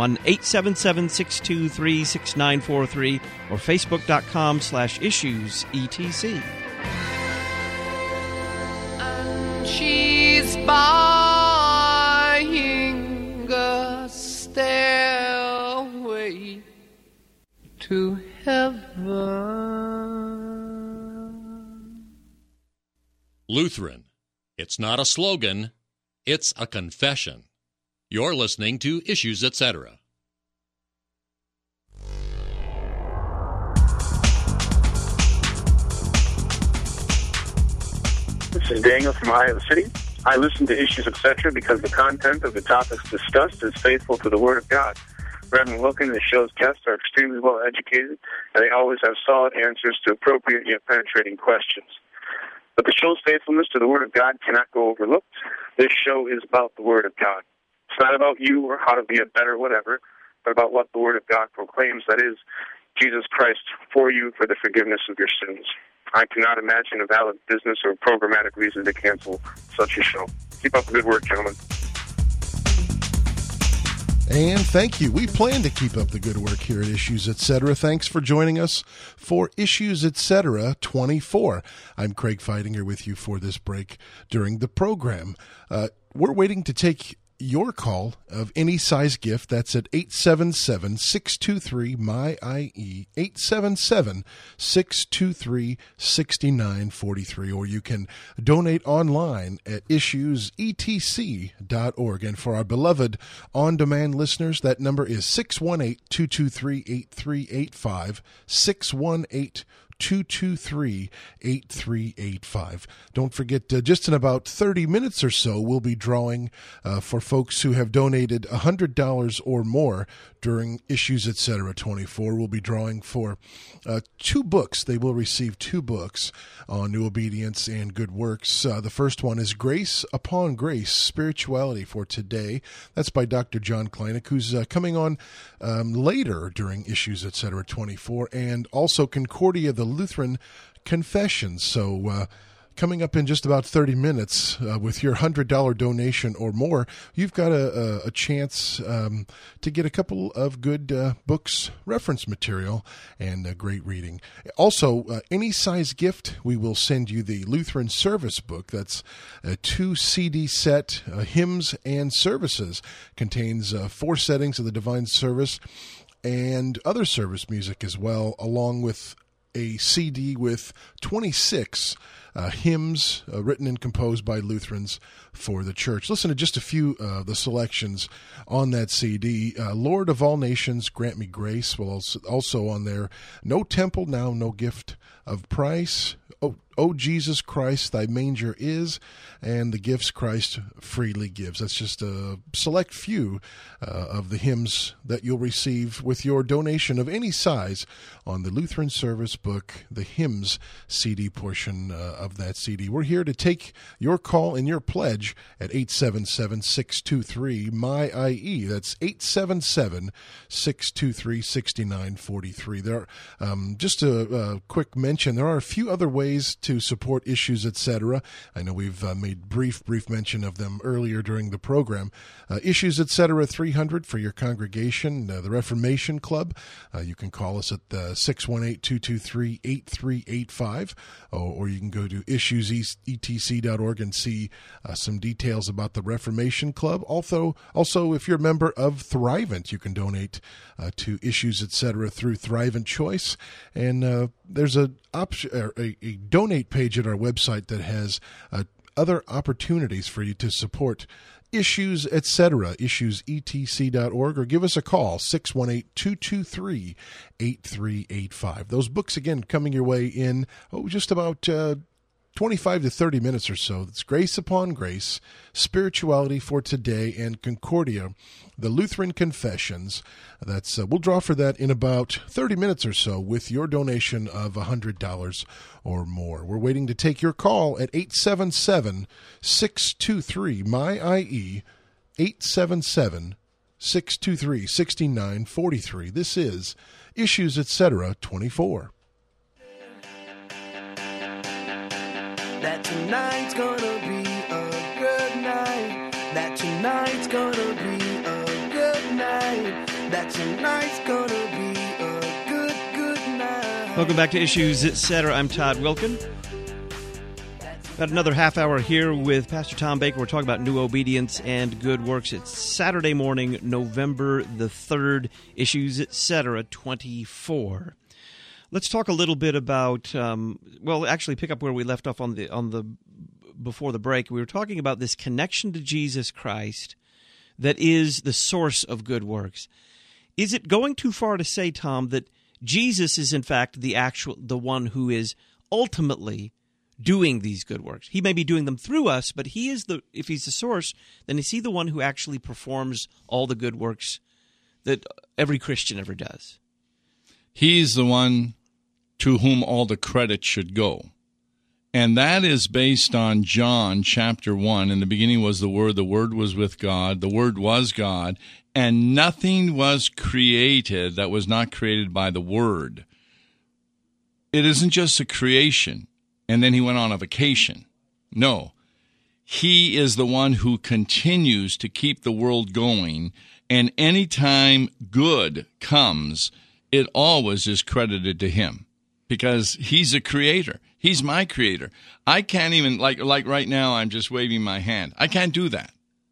1-877-623-6943 or facebook.com/issuesetc. And she's buying a stairway to heaven. Lutheran. It's not a slogan, it's a confession. You're listening to Issues, Etc. This is Daniel from Iowa City. I listen to Issues, Etc. because the content of the topics discussed is faithful to the Word of God. Reverend Wilkin and the show's guests are extremely well educated, and they always have solid answers to appropriate yet penetrating questions. But the show's faithfulness to the Word of God cannot go overlooked. This show is about the Word of God. It's not about you or how to be a better whatever, but about what the Word of God proclaims, that is, Jesus Christ for you for the forgiveness of your sins. I cannot imagine a valid business or programmatic reason to cancel such a show. Keep up the good work, gentlemen. And thank you. We plan to keep up the good work here at Issues, Etc. Thanks for joining us for Issues, Etc. 24. I'm Craig Feidinger with you for this break during the program. We're waiting to take your call of any size gift. That's at 877-623-MY-IE, 877-623-6943, or you can donate online at issuesetc.org. And for our beloved on-demand listeners, that number is 618-223-8385, 618-223-8385. Don't forget, just in about 30 minutes or so, we'll be drawing for folks who have donated $100 or more during Issues, Etc. 24. We'll be drawing for 2 books. They will receive 2 books on new obedience and good works. The first one is Grace Upon Grace, Spirituality for Today. That's by Dr. John Kleinik, who's coming on later during Issues, Etc. 24, and also Concordia, the Lutheran Confessions. So coming up in just about 30 minutes, with your $100 donation or more, you've got a chance to get a couple of good books, reference material, and great reading. Also, any size gift, we will send you the Lutheran Service Book. That's a 2 CD set, Hymns and Services. Contains 4 settings of the Divine Service and other service music as well, along with a CD with 26 hymns written and composed by Lutherans for the church. Listen to just a few of the selections on that CD. Lord of All Nations, Grant Me Grace. Well, also on there, No Temple Now, No Gift of Price. O Jesus Christ, Thy Manger Is, and the Gifts Christ Freely Gives. That's just a select few of the hymns that you'll receive with your donation of any size on the Lutheran Service Book, the Hymns CD portion of of that CD. We're here to take your call and your pledge at 877-623-MY-IE. That's 877-623-6943. There are, just a quick mention, there are a few other ways to support Issues, Etc. I know we've made brief mention of them earlier during the program. Issues, Etc. 300 for your congregation, the Reformation Club. You can call us at 618-223-8385, or you can go to issuesetc.org and see some details about the Reformation Club. Also, if you're a member of Thrivent, you can donate to Issues, Etc. through Thrivent Choice. And there's a donate page at our website that has other opportunities for you to support Issues, Etc., issuesetc.org, or give us a call, 618-223-8385. Those books, again, coming your way in just about 25 to 30 minutes or so. It's Grace Upon Grace, Spirituality for Today, and Concordia, the Lutheran Confessions. That's we'll draw for that in about 30 minutes or so with your donation of $100 or more. We're waiting to take your call at 877-623-MY-IE, 877-623-6943. This is Issues, Etc. 24. That tonight's gonna be a good night. That tonight's gonna be a good night. That tonight's gonna be a good night. Welcome back to Issues, Etc. I'm Todd Wilkin. Got another half hour here with Pastor Tom Baker. We're talking about new obedience and good works. It's Saturday morning, November the 3rd, Issues, Etc. 24. Let's talk a little bit about, actually pick up where we left off on the before the break. We were talking about this connection to Jesus Christ that is the source of good works. Is it going too far to say, Tom, that Jesus is in fact the one who is ultimately doing these good works? He may be doing them through us, but if he's the source, then is he the one who actually performs all the good works that every Christian ever does? He's the one to whom all the credit should go. And that is based on John chapter 1. In the beginning was the Word was with God, the Word was God, and nothing was created that was not created by the Word. It isn't just a creation, and then he went on a vacation. No. He is the one who continues to keep the world going, and anytime good comes, it always is credited to him because he's a creator. He's my creator. I can't even, like right now, I'm just waving my hand. I can't do that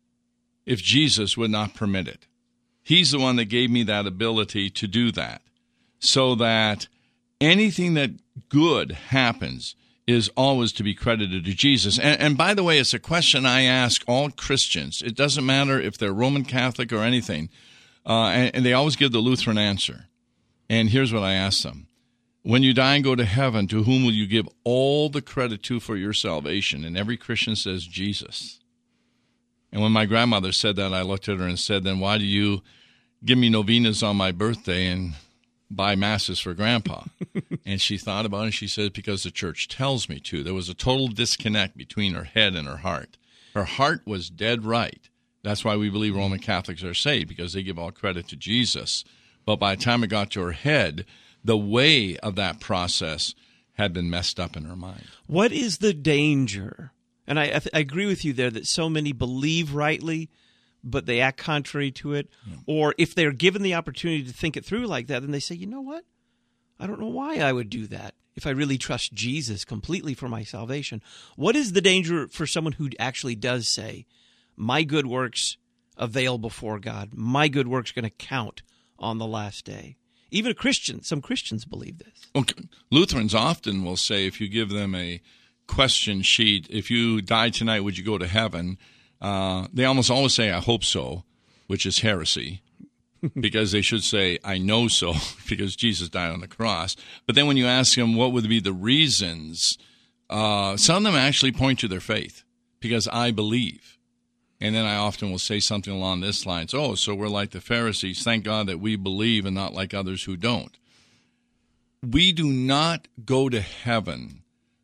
if Jesus would not permit it. He's the one that gave me that ability to do that, so that anything that good happens is always to be credited to Jesus. And by the way, it's a question I ask all Christians. It doesn't matter if they're Roman Catholic or anything, and they always give the Lutheran answer. And here's what I ask them. When you die and go to heaven, to whom will you give all the credit to for your salvation? And every Christian says Jesus. And when my grandmother said that, I looked at her and said, then why do you give me novenas on my birthday and buy masses for Grandpa? And she thought about it, and she said, because the church tells me to. There was a total disconnect between her head and her heart. Her heart was dead right. That's why we believe Roman Catholics are saved, because they give all credit to Jesus. But by the time it got to her head, the way of that process had been messed up in her mind. What is the danger? And I agree with you there that so many believe rightly, but they act contrary to it. Yeah. Or if they're given the opportunity to think it through like that, then they say, you know what? I don't know why I would do that if I really trust Jesus completely for my salvation. What is the danger for someone who actually does say, my good works avail before God. My good works are going to count on the last day? Even a Christian, some Christians believe this. Okay. Lutherans often will say, if you give them a question sheet, if you die tonight, would you go to heaven? They almost always say, I hope so, which is heresy, because they should say, I know so, because Jesus died on the cross. But then when you ask them what would be the reasons, some of them actually point to their faith, because I believe. And then I often will say something along this lines, oh, so we're like the Pharisees. Thank God that we believe and not like others who don't. We do not go to heaven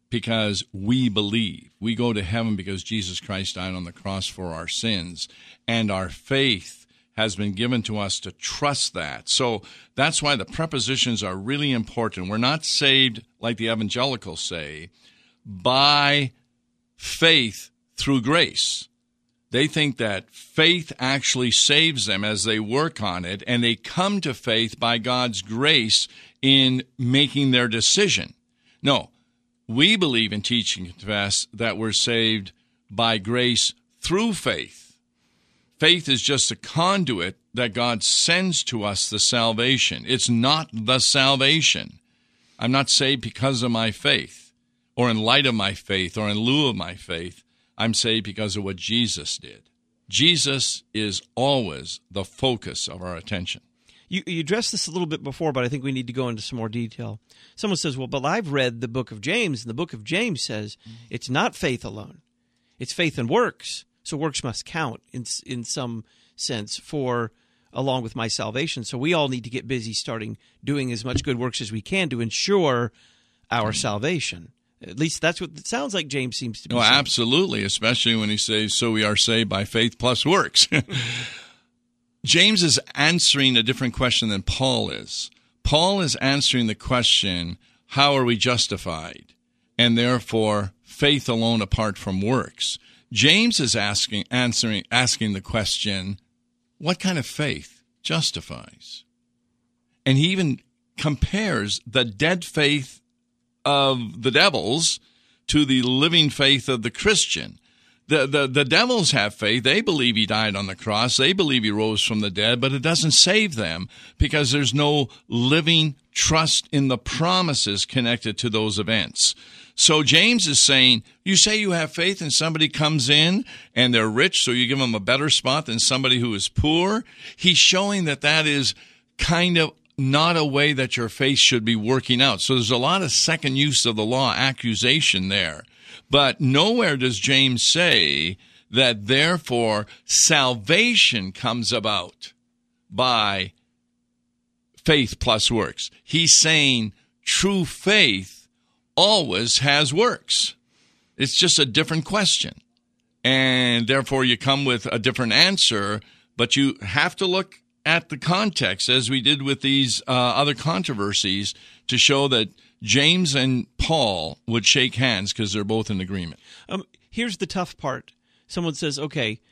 because we believe. We go to heaven because Jesus Christ died on the cross for our sins, and our faith has been given to us to trust that. So that's why the prepositions are really important. We're not saved, like the evangelicals say, by faith through grace. They think that faith actually saves them as they work on it, and they come to faith by God's grace in making their decision. No, we believe in teach and confess that we're saved by grace through faith. Faith is just a conduit that God sends to us the salvation. It's not the salvation. I'm not saved because of my faith, or in light of my faith, or in lieu of my faith. I'm saved because of what Jesus did. Jesus is always the focus of our attention. You addressed this a little bit before, but I think we need to go into some more detail. Someone says, well, but I've read the book of James, and the book of James says it's not faith alone. It's faith and works. So works must count in some sense for along with my salvation. So we all need to get busy starting doing as much good works as we can to ensure our salvation. At least that's what it sounds like James seems to be saying. Absolutely, especially when he says, so we are saved by faith plus works. James is answering a different question than Paul is. Paul is answering the question, how are we justified? And therefore, faith alone apart from works. James is asking the question, what kind of faith justifies? And he even compares the dead faith of the devils to the living faith of the Christian. The devils have faith. They believe he died on the cross. They believe he rose from the dead, but it doesn't save them because there's no living trust in the promises connected to those events. So James is saying, you say you have faith and somebody comes in and they're rich, so you give them a better spot than somebody who is poor. He's showing that that is kind of not a way that your faith should be working out. So there's a lot of second use of the law accusation there. But nowhere does James say that therefore salvation comes about by faith plus works. He's saying true faith always has works. It's just a different question. And therefore you come with a different answer, but you have to look at the context, as we did with these other controversies, to show that James and Paul would shake hands because they're both in agreement. Here's the tough part. Someone says, okay,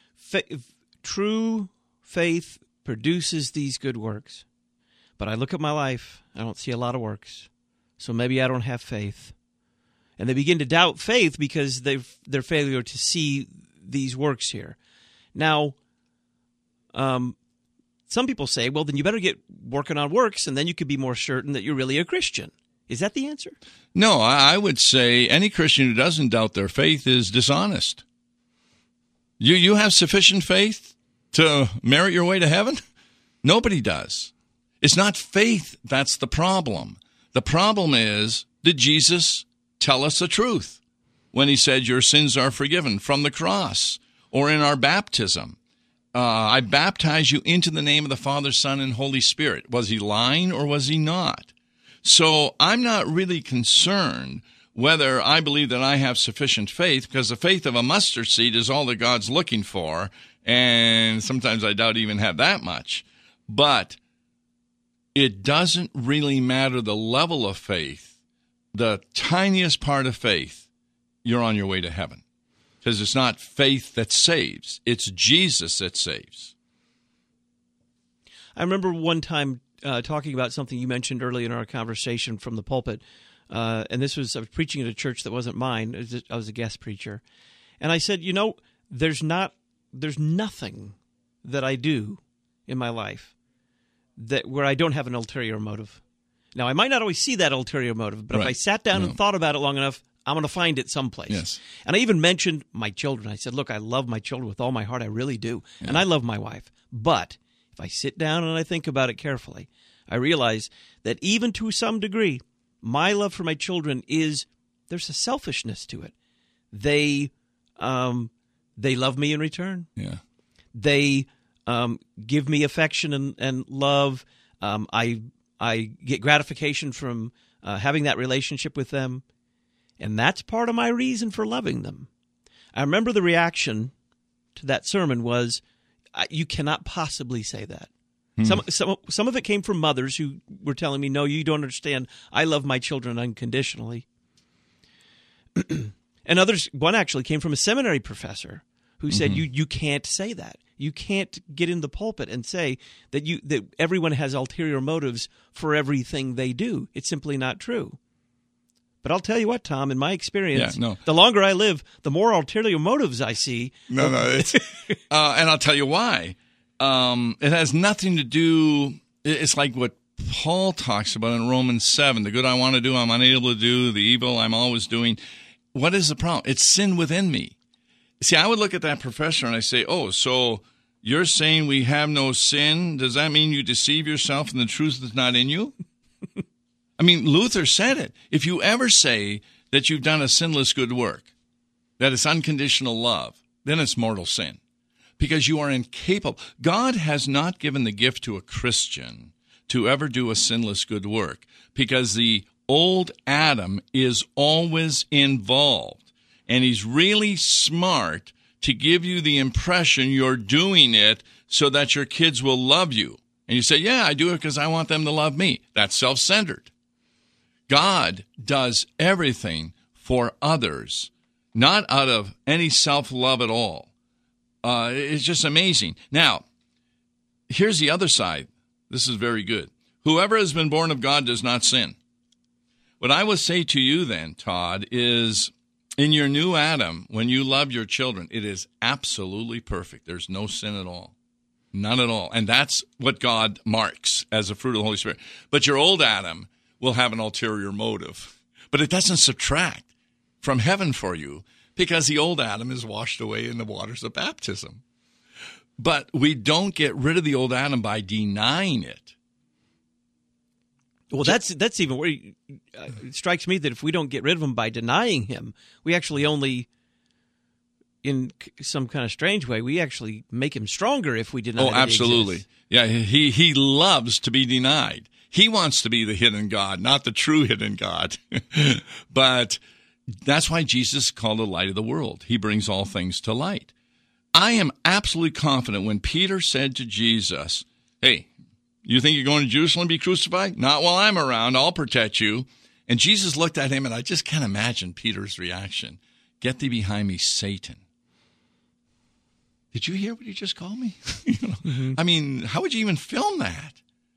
true faith produces these good works, but I look at my life, I don't see a lot of works, so maybe I don't have faith. And they begin to doubt faith because their failure to see these works here. Now, some people say, well, then you better get working on works, and then you could be more certain that you're really a Christian. Is that the answer? No, I would say any Christian who doesn't doubt their faith is dishonest. You have sufficient faith to merit your way to heaven? Nobody does. It's not faith that's the problem. The problem is, did Jesus tell us the truth when he said your sins are forgiven from the cross or in our baptism? I baptize you into the name of the Father, Son, and Holy Spirit. Was he lying or was he not? So I'm not really concerned whether I believe that I have sufficient faith, because the faith of a mustard seed is all that God's looking for, and sometimes I doubt even have that much. But it doesn't really matter the level of faith. The tiniest part of faith, you're on your way to heaven. Because it's not faith that saves. It's Jesus that saves. I remember one time talking about something you mentioned early in our conversation from the pulpit. And this was, I was preaching at a church that wasn't mine. I was a guest preacher. And I said, there's nothing that I do in my life where I don't have an ulterior motive. Now, I might not always see that ulterior motive, but if I sat down and thought about it long enough, I'm going to find it someplace. Yes. And I even mentioned my children. I said, look, I love my children with all my heart. I really do. Yeah. And I love my wife. But if I sit down and I think about it carefully, I realize that even to some degree, my love for my children there's a selfishness to it. They love me in return. Yeah. They give me affection and love. I get gratification from having that relationship with them. And that's part of my reason for loving them. I remember the reaction to that sermon was, you cannot possibly say that. Some of it came from mothers who were telling me, no, you don't understand. I love my children unconditionally. And one actually came from a seminary professor who said, you can't say that. You can't get in the pulpit and say that everyone has ulterior motives for everything they do. It's simply not true. But I'll tell you what, Tom, in my experience, the longer I live, the more ulterior motives I see. It's, and I'll tell you why. It has nothing to do, it's like what Paul talks about in Romans 7. The good I want to do, I'm unable to do. The evil I'm always doing. What is the problem? It's sin within me. See, I would look at that professor and I say, oh, so you're saying we have no sin? Does that mean you deceive yourself and the truth is not in you? I mean, Luther said it. If you ever say that you've done a sinless good work, that it's unconditional love, then it's mortal sin because you are incapable. God has not given the gift to a Christian to ever do a sinless good work because the old Adam is always involved, and he's really smart to give you the impression you're doing it so that your kids will love you. And you say, yeah, I do it because I want them to love me. That's self-centered. God does everything for others, not out of any self-love at all. It's just amazing. Now, here's the other side. This is very good. Whoever has been born of God does not sin. What I would say to you then, Todd, is in your new Adam, when you love your children, it is absolutely perfect. There's no sin at all. None at all. And that's what God marks as a fruit of the Holy Spirit. But your old Adam will have an ulterior motive. But it doesn't subtract from heaven for you because the old Adam is washed away in the waters of baptism. But we don't get rid of the old Adam by denying it. Well, that's even where it strikes me that if we don't get rid of him by denying him, we actually only, in some kind of strange way, we actually make him stronger if we deny him. Oh, absolutely. Yeah, he loves to be denied. He wants to be the hidden God, not the true hidden God. But that's why Jesus is called the light of the world. He brings all things to light. I am absolutely confident when Peter said to Jesus, hey, you think you're going to Jerusalem to be crucified? Not while I'm around. I'll protect you. And Jesus looked at him, and I just can't imagine Peter's reaction. Get thee behind me, Satan. Did you hear what he just called me? I mean, how would you even film that?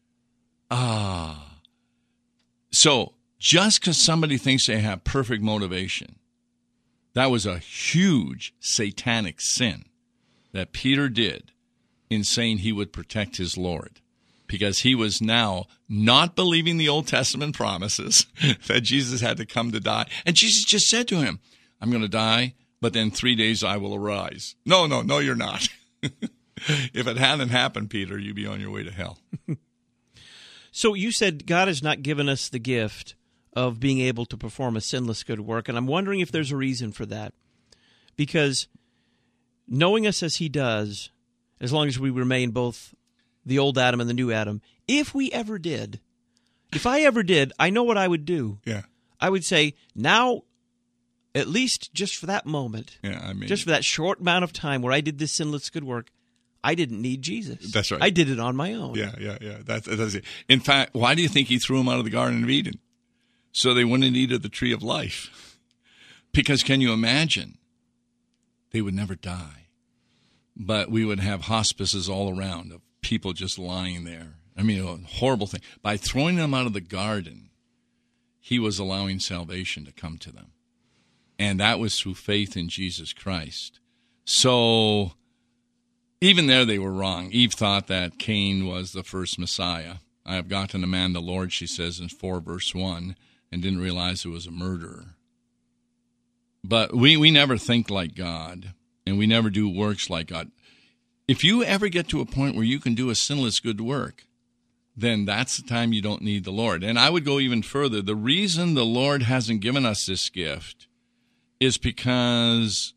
So just because somebody thinks they have perfect motivation, that was a huge satanic sin that Peter did in saying he would protect his Lord, because he was now not believing the Old Testament promises that Jesus had to come to die. And Jesus just said to him, I'm going to die, but then 3 days I will arise. No, you're not. If it hadn't happened, Peter, you'd be on your way to hell. So you said God has not given us the gift of being able to perform a sinless good work, and I'm wondering if there's a reason for that. Because knowing us as he does, as long as we remain both the old Adam and the new Adam, if I ever did, I know what I would do. Yeah. I would say, now, at least just for that moment, just for that short amount of time where I did this sinless good work, I didn't need Jesus. That's right. I did it on my own. Yeah. That's it. In fact, why do you think he threw them out of the Garden of Eden? So they wouldn't eat of the tree of life. Because can you imagine? They would never die. But we would have hospices all around of people just lying there. I mean, a horrible thing. By throwing them out of the garden, he was allowing salvation to come to them. And that was through faith in Jesus Christ. So even there they were wrong. Eve thought that Cain was the first Messiah. I have gotten a man the Lord, she says in 4 verse 1, and didn't realize it was a murderer. But we never think like God, and we never do works like God. If you ever get to a point where you can do a sinless good work, then that's the time you don't need the Lord. And I would go even further. The reason the Lord hasn't given us this gift is because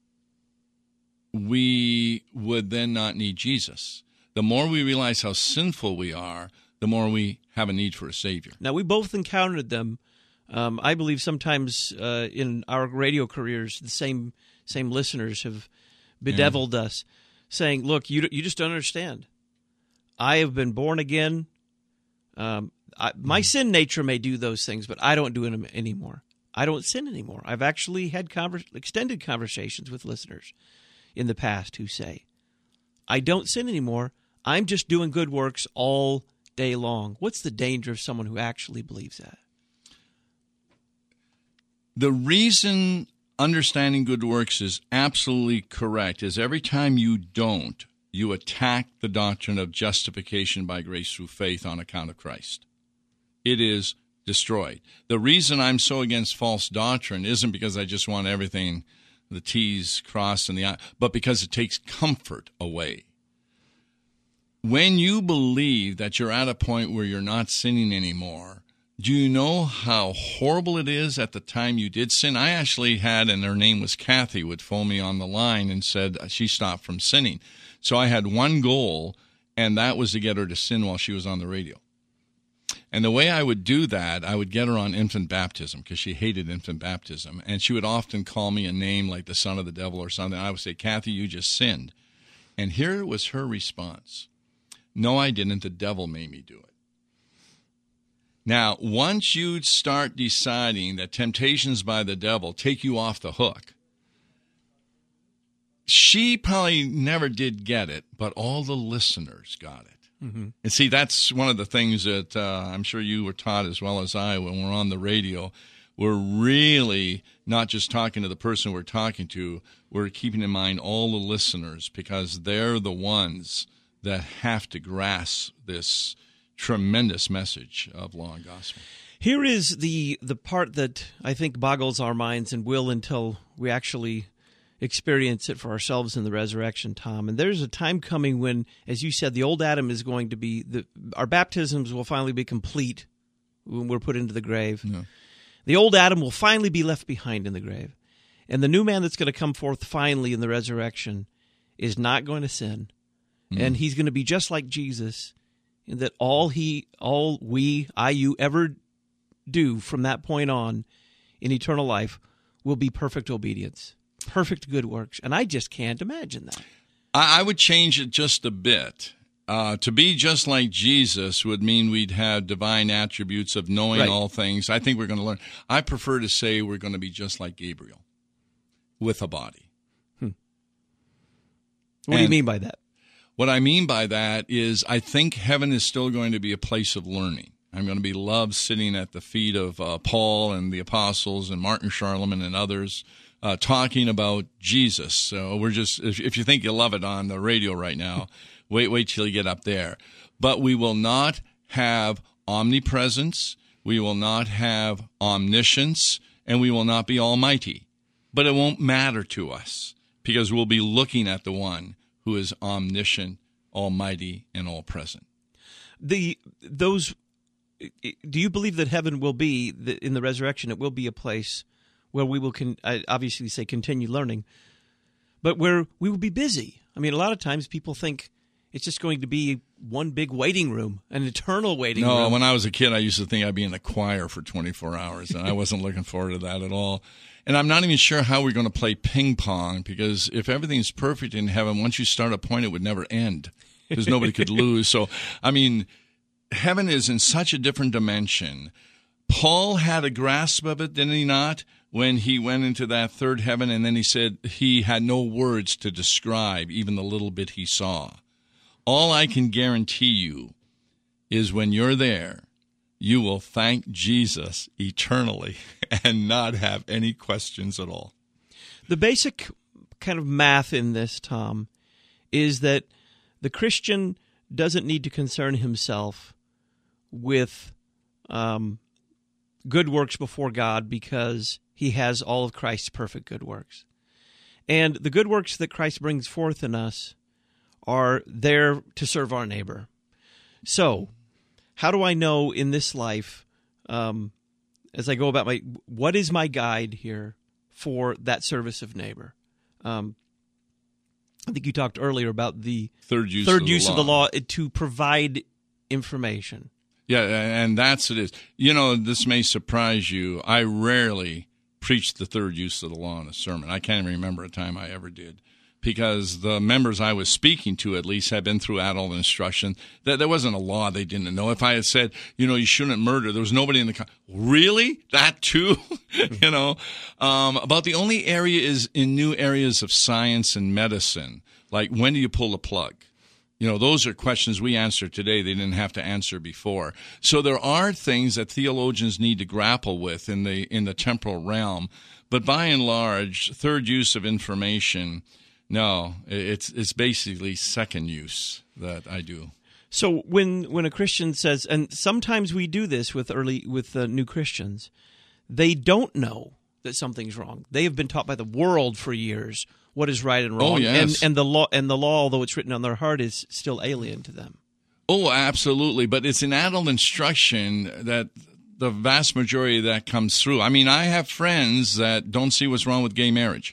we would then not need Jesus. The more we realize how sinful we are, the more we have a need for a Savior. Now, we both encountered them I believe sometimes in our radio careers, the same listeners have bedeviled us, saying, "Look, you just don't understand. I have been born again. My sin nature may do those things, but I don't do them anymore. I don't sin anymore." I've actually had extended conversations with listeners in the past who say, "I don't sin anymore. I'm just doing good works all day long." What's the danger of someone who actually believes that? The reason understanding good works is absolutely correct is every time you don't, you attack the doctrine of justification by grace through faith on account of Christ. It is destroyed. The reason I'm so against false doctrine isn't because I just want everything, the T's crossed and the I, but because it takes comfort away. When you believe that you're at a point where you're not sinning anymore, do you know how horrible it is at the time you did sin? I actually had, and her name was Kathy, would phone me on the line and said she stopped from sinning. So I had one goal, and that was to get her to sin while she was on the radio. And the way I would do that, I would get her on infant baptism because she hated infant baptism. And she would often call me a name like the son of the devil or something. I would say, "Kathy, you just sinned." And here was her response. "No, I didn't. The devil made me do it." Now, once you start deciding that temptations by the devil take you off the hook, she probably never did get it, but all the listeners got it. Mm-hmm. And see, that's one of the things that I'm sure you were taught as well as I when we're on the radio. We're really not just talking to the person we're talking to, we're keeping in mind all the listeners because they're the ones that have to grasp this tremendous message of law and gospel. Here is the part that I think boggles our minds and will until we actually experience it for ourselves in the resurrection, Tom. And there's a time coming when, as you said, the old Adam is going to be, our baptisms will finally be complete when we're put into the grave. No. The old Adam will finally be left behind in the grave. And the new man that's going to come forth finally in the resurrection is not going to sin. And he's going to be just like Jesus, in that all you ever do from that point on in eternal life will be perfect obedience, perfect good works. And I just can't imagine that. I would change it just a bit. To be just like Jesus would mean we'd have divine attributes of knowing all things. I think we're going to learn. I prefer to say we're going to be just like Gabriel with a body. What do you mean by that? What I mean by that is I think heaven is still going to be a place of learning. I'm going to be loved sitting at the feet of Paul and the apostles and Martin Charlemagne and others talking about Jesus. So we're just, if you think you love it on the radio right now, wait till you get up there. But we will not have omnipresence, we will not have omniscience, and we will not be almighty. But it won't matter to us because we'll be looking at the one who is omniscient, almighty, and all-present. Do you believe that heaven will be, in the resurrection, it will be a place where we will, obviously say continue learning, but where we will be busy? I mean, a lot of times people think it's just going to be one big waiting room, an eternal waiting room. No, when I was a kid, I used to think I'd be in the choir for 24 hours, and I wasn't looking forward to that at all. And I'm not even sure how we're going to play ping pong, because if everything's perfect in heaven, once you start a point, it would never end because nobody could lose. So, I mean, heaven is in such a different dimension. Paul had a grasp of it, didn't he not, when he went into that third heaven, and then he said he had no words to describe even the little bit he saw. All I can guarantee you is when you're there, you will thank Jesus eternally and not have any questions at all. The basic kind of math in this, Tom, is that the Christian doesn't need to concern himself with good works before God because he has all of Christ's perfect good works. And the good works that Christ brings forth in us are there to serve our neighbor. So, how do I know in this life, as I go about what is my guide here for that service of neighbor? I think you talked earlier about the third use of the law to provide information. Yeah, and that's it is. You know, this may surprise you. I rarely preach the third use of the law in a sermon. I can't even remember a time I ever did, because the members I was speaking to, at least, had been through adult instruction. There wasn't a law they didn't know. If I had said, you shouldn't murder, there was nobody in the really? That too? About the only area is in new areas of science and medicine, like when do you pull the plug? Those are questions we answer today they didn't have to answer before. So there are things that theologians need to grapple with in the temporal realm. But by and large, third use of information, no, it's basically second use that I do. So when a Christian says, and sometimes we do this with new Christians, they don't know that something's wrong. They have been taught by the world for years what is right and wrong. Oh, yes. And the law, although it's written on their heart, is still alien to them. Oh, absolutely. But it's in adult instruction that the vast majority of that comes through. I mean, I have friends that don't see what's wrong with gay marriage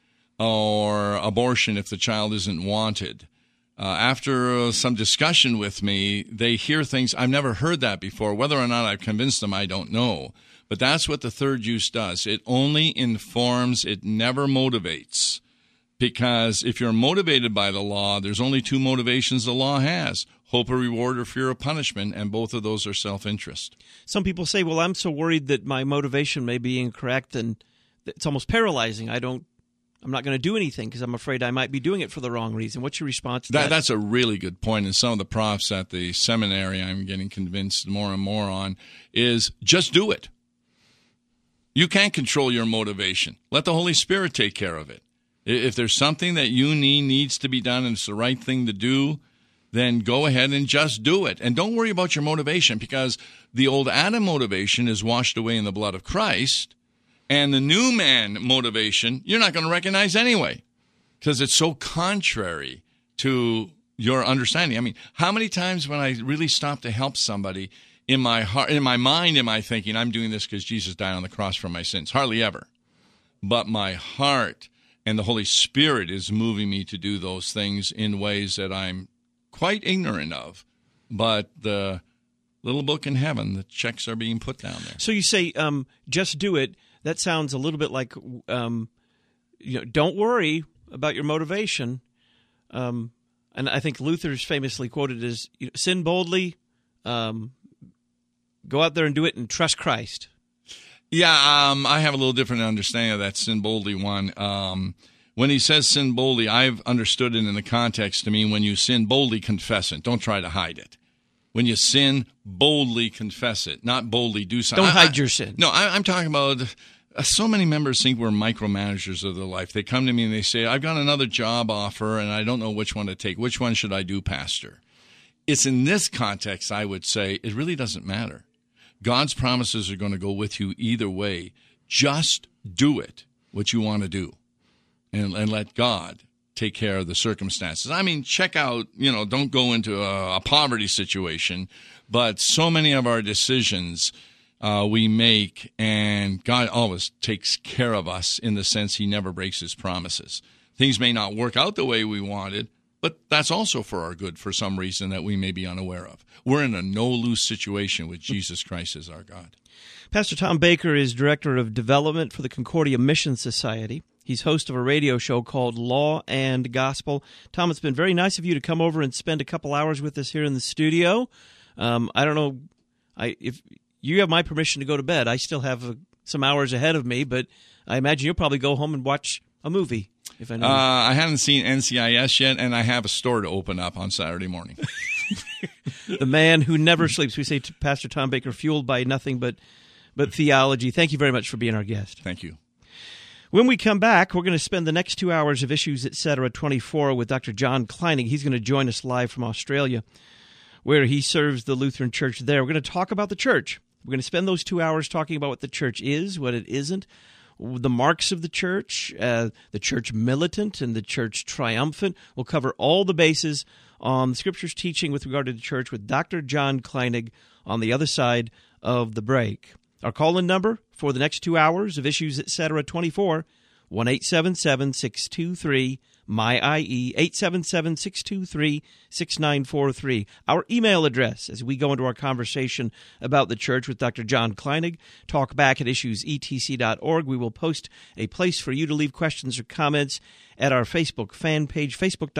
or abortion if the child isn't wanted. After some discussion with me, they hear things, I've never heard that before. Whether or not I've convinced them, I don't know. But that's what the third use does. It only informs, it never motivates. Because if you're motivated by the law, there's only two motivations the law has: hope of reward or fear of punishment, and both of those are self-interest. Some people say, well, I'm so worried that my motivation may be incorrect, and it's almost paralyzing. I'm not going to do anything because I'm afraid I might be doing it for the wrong reason. What's your response to that? That's a really good point. And some of the profs at the seminary I'm getting convinced more and more on is just do it. You can't control your motivation. Let the Holy Spirit take care of it. If there's something that you needs to be done and it's the right thing to do, then go ahead and just do it. And don't worry about your motivation, because the old Adam motivation is washed away in the blood of Christ, and the new man motivation you're not going to recognize anyway, because it's so contrary to your understanding. I mean, how many times when I really stop to help somebody, in my heart, in my mind, am I thinking, I'm doing this because Jesus died on the cross for my sins? Hardly ever. But my heart and the Holy Spirit is moving me to do those things in ways that I'm quite ignorant of. But the little book in heaven, the checks are being put down there. So you say, just do it. That sounds a little bit like, don't worry about your motivation. And I think Luther's famously quoted as, sin boldly, go out there and do it and trust Christ. Yeah, I have a little different understanding of that sin boldly one. When he says sin boldly, I've understood it in the context to mean when you sin boldly, confess it. Don't try to hide it. When you sin, boldly confess it, not boldly do something. Don't hide your sin. No, I'm talking about so many members think we're micromanagers of their life. They come to me and they say, I've got another job offer and I don't know which one to take. Which one should I do, Pastor? It's in this context, I would say, it really doesn't matter. God's promises are going to go with you either way. Just do it, what you want to do, and let God take care of the circumstances. I mean, check out, don't go into a poverty situation, but so many of our decisions we make, and God always takes care of us in the sense he never breaks his promises. Things may not work out the way we wanted, but that's also for our good for some reason that we may be unaware of. We're in a no-lose situation with Jesus Christ as our God. Pastor Tom Baker is Director of Development for the Concordia Mission Society. He's host of a radio show called Law and Gospel. Tom, it's been very nice of you to come over and spend a couple hours with us here in the studio. I don't know if you have my permission to go to bed. I still have some hours ahead of me, but I imagine you'll probably go home and watch a movie. If I know. I haven't seen NCIS yet, and I have a store to open up on Saturday morning. The man who never sleeps. We say to Pastor Tom Baker, fueled by nothing but theology. Thank you very much for being our guest. Thank you. When we come back, we're going to spend the next 2 hours of Issues, Etc. 24 with Dr. John Kleinig. He's going to join us live from Australia, where he serves the Lutheran Church there. We're going to talk about the church. We're going to spend those 2 hours talking about what the church is, what it isn't, the marks of the church militant and the church triumphant. We'll cover all the bases on the Scripture's teaching with regard to the church with Dr. John Kleinig on the other side of the break. Our call-in number for the next 2 hours of Issues, Etc. 24, 1-877-623 MyIE, 877-623-6943. Our email address as we go into our conversation about the church with Dr. John Kleinig. Talk back at issuesetc.org. We will post a place for you to leave questions or comments at our Facebook fan page,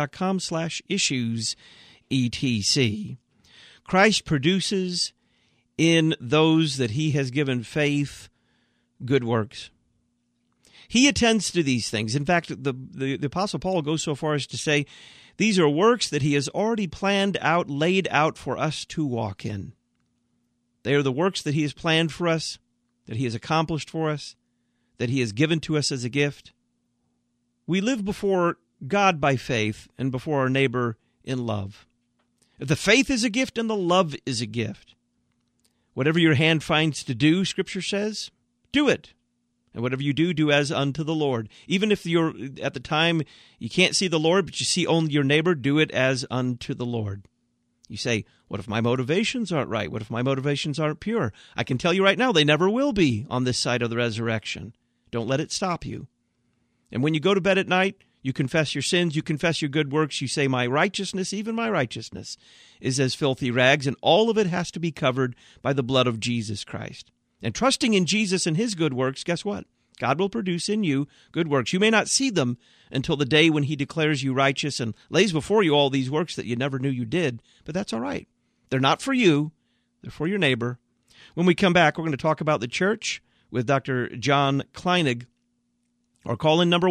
facebook.com/issuesetc. Christ produces in those that he has given faith good works. He attends to these things. In fact, the Apostle Paul goes so far as to say these are works that he has already planned out, laid out for us to walk in. They are the works that he has planned for us, that he has accomplished for us, that he has given to us as a gift. We live before God by faith and before our neighbor in love. The faith is a gift and the love is a gift. Whatever your hand finds to do, Scripture says, do it. And whatever you do, do as unto the Lord. Even if you're at the time you can't see the Lord, but you see only your neighbor, do it as unto the Lord. You say, what if my motivations aren't right? What if my motivations aren't pure? I can tell you right now, they never will be on this side of the resurrection. Don't let it stop you. And when you go to bed at night, you confess your sins, you confess your good works, you say, my righteousness, even my righteousness, is as filthy rags, and all of it has to be covered by the blood of Jesus Christ. And trusting in Jesus and his good works, guess what? God will produce in you good works. You may not see them until the day when he declares you righteous and lays before you all these works that you never knew you did, but that's all right. They're not for you. They're for your neighbor. When we come back, we're going to talk about the church with Dr. John Kleinig. Our call-in number,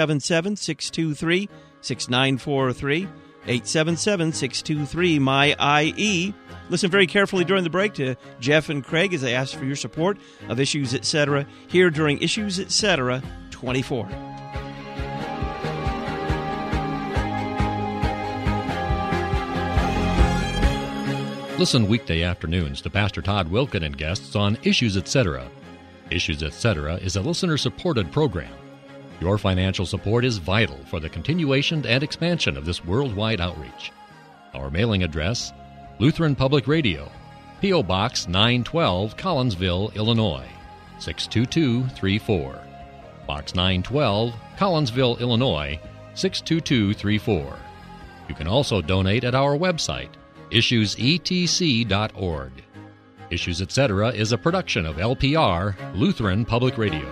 1-877-623-6943, 877-623-MyIE. Listen very carefully during the break to Jeff and Craig as they ask for your support of Issues Etc. here during Issues Etc. 24. Listen weekday afternoons to Pastor Todd Wilken and guests on Issues Etc. Issues Etc. is a listener-supported program. Your financial support is vital for the continuation and expansion of this worldwide outreach. Our mailing address, Lutheran Public Radio, P.O. Box 912, Collinsville, Illinois, 62234. Box 912, Collinsville, Illinois, 62234. You can also donate at our website, issuesetc.org. Issues Etc. is a production of LPR, Lutheran Public Radio.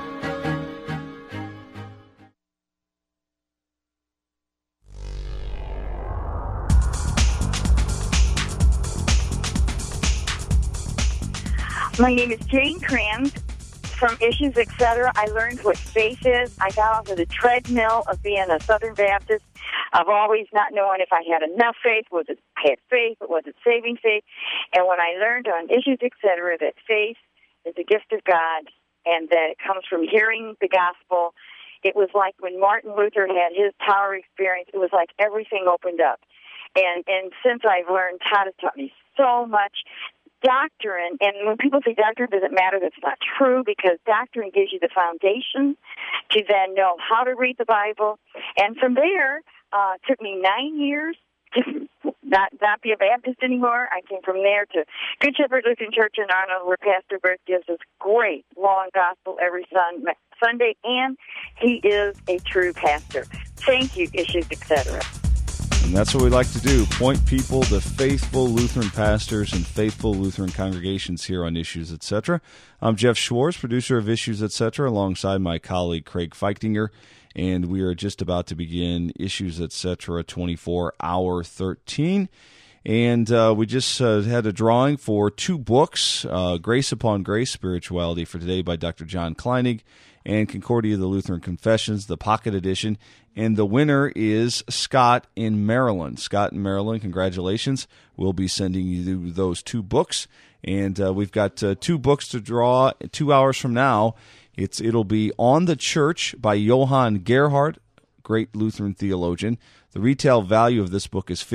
My name is Jane Kranz from Issues Etc. I learned what faith is. I got off of the treadmill of being a Southern Baptist, of always not knowing if I had enough faith. I had faith, but was it saving faith? And when I learned on Issues Etc. that faith is a gift of God and that it comes from hearing the gospel, it was like when Martin Luther had his tower experience, it was like everything opened up. And since I've learned, Todd has taught me so much. Doctrine, and when people say doctrine doesn't matter, that's not true, because doctrine gives you the foundation to then know how to read the Bible. And from there, it took me 9 years to not be a Baptist anymore. I came from there to Good Shepherd Lutheran Church in Arnold, where Pastor Bert gives us great long gospel every Sunday, and he is a true pastor. Thank you, Issues Etc. And that's what we like to do, point people to faithful Lutheran pastors and faithful Lutheran congregations here on Issues Etc. I'm Jeff Schwartz, producer of Issues Etc., alongside my colleague Craig Feichtinger, and we are just about to begin Issues Etc. 24, Hour 13. And we just had a drawing for two books, Grace Upon Grace, Spirituality for Today by Dr. John Kleinig, and Concordia of the Lutheran Confessions, the Pocket Edition. And the winner is Scott in Maryland. Scott in Maryland, congratulations. We'll be sending you those two books. And we've got two books to draw 2 hours from now. It'll be On the Church by Johann Gerhard, great Lutheran theologian. The retail value of this book is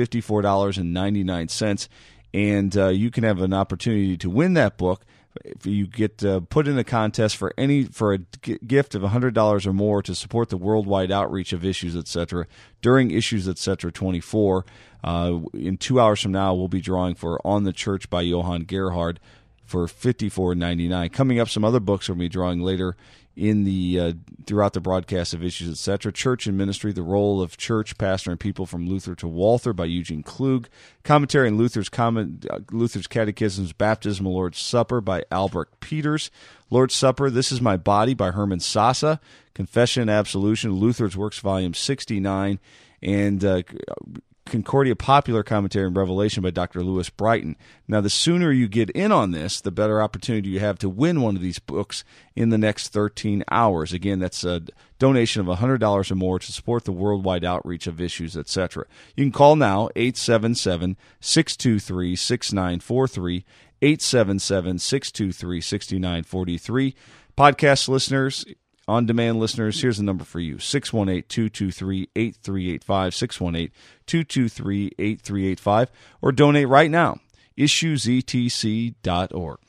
$54.99. And you can have an opportunity to win that book. If you get put in a contest for a gift of $100 or more to support the worldwide outreach of Issues Etc. during Issues Etc. 24, in 2 hours from now, we'll be drawing for On the Church by Johann Gerhard for $54.99. Coming up, some other books we'll be drawing later in the throughout the broadcast of Issues, etc. Church and Ministry, the Role of Church, Pastor, and People from Luther to Walther by Eugene Klug. Commentary on Luther's Catechisms, Baptismal Lord's Supper by Albrecht Peters. Lord's Supper, This Is My Body by Herman Sassa. Confession and Absolution, Luther's Works, Volume 69. And Concordia Popular Commentary on Revelation by Dr. Lewis Brighton. Now, the sooner you get in on this, the better opportunity you have to win one of these books in the next 13 hours. Again, that's a donation of $100 or more to support the worldwide outreach of Issues, etc. You can call now, 877-623-6943, 877-623-6943. Podcast listeners, on-demand listeners, here's the number for you, 618-223-8385, 618-223-8385, or donate right now, issuesetc.org.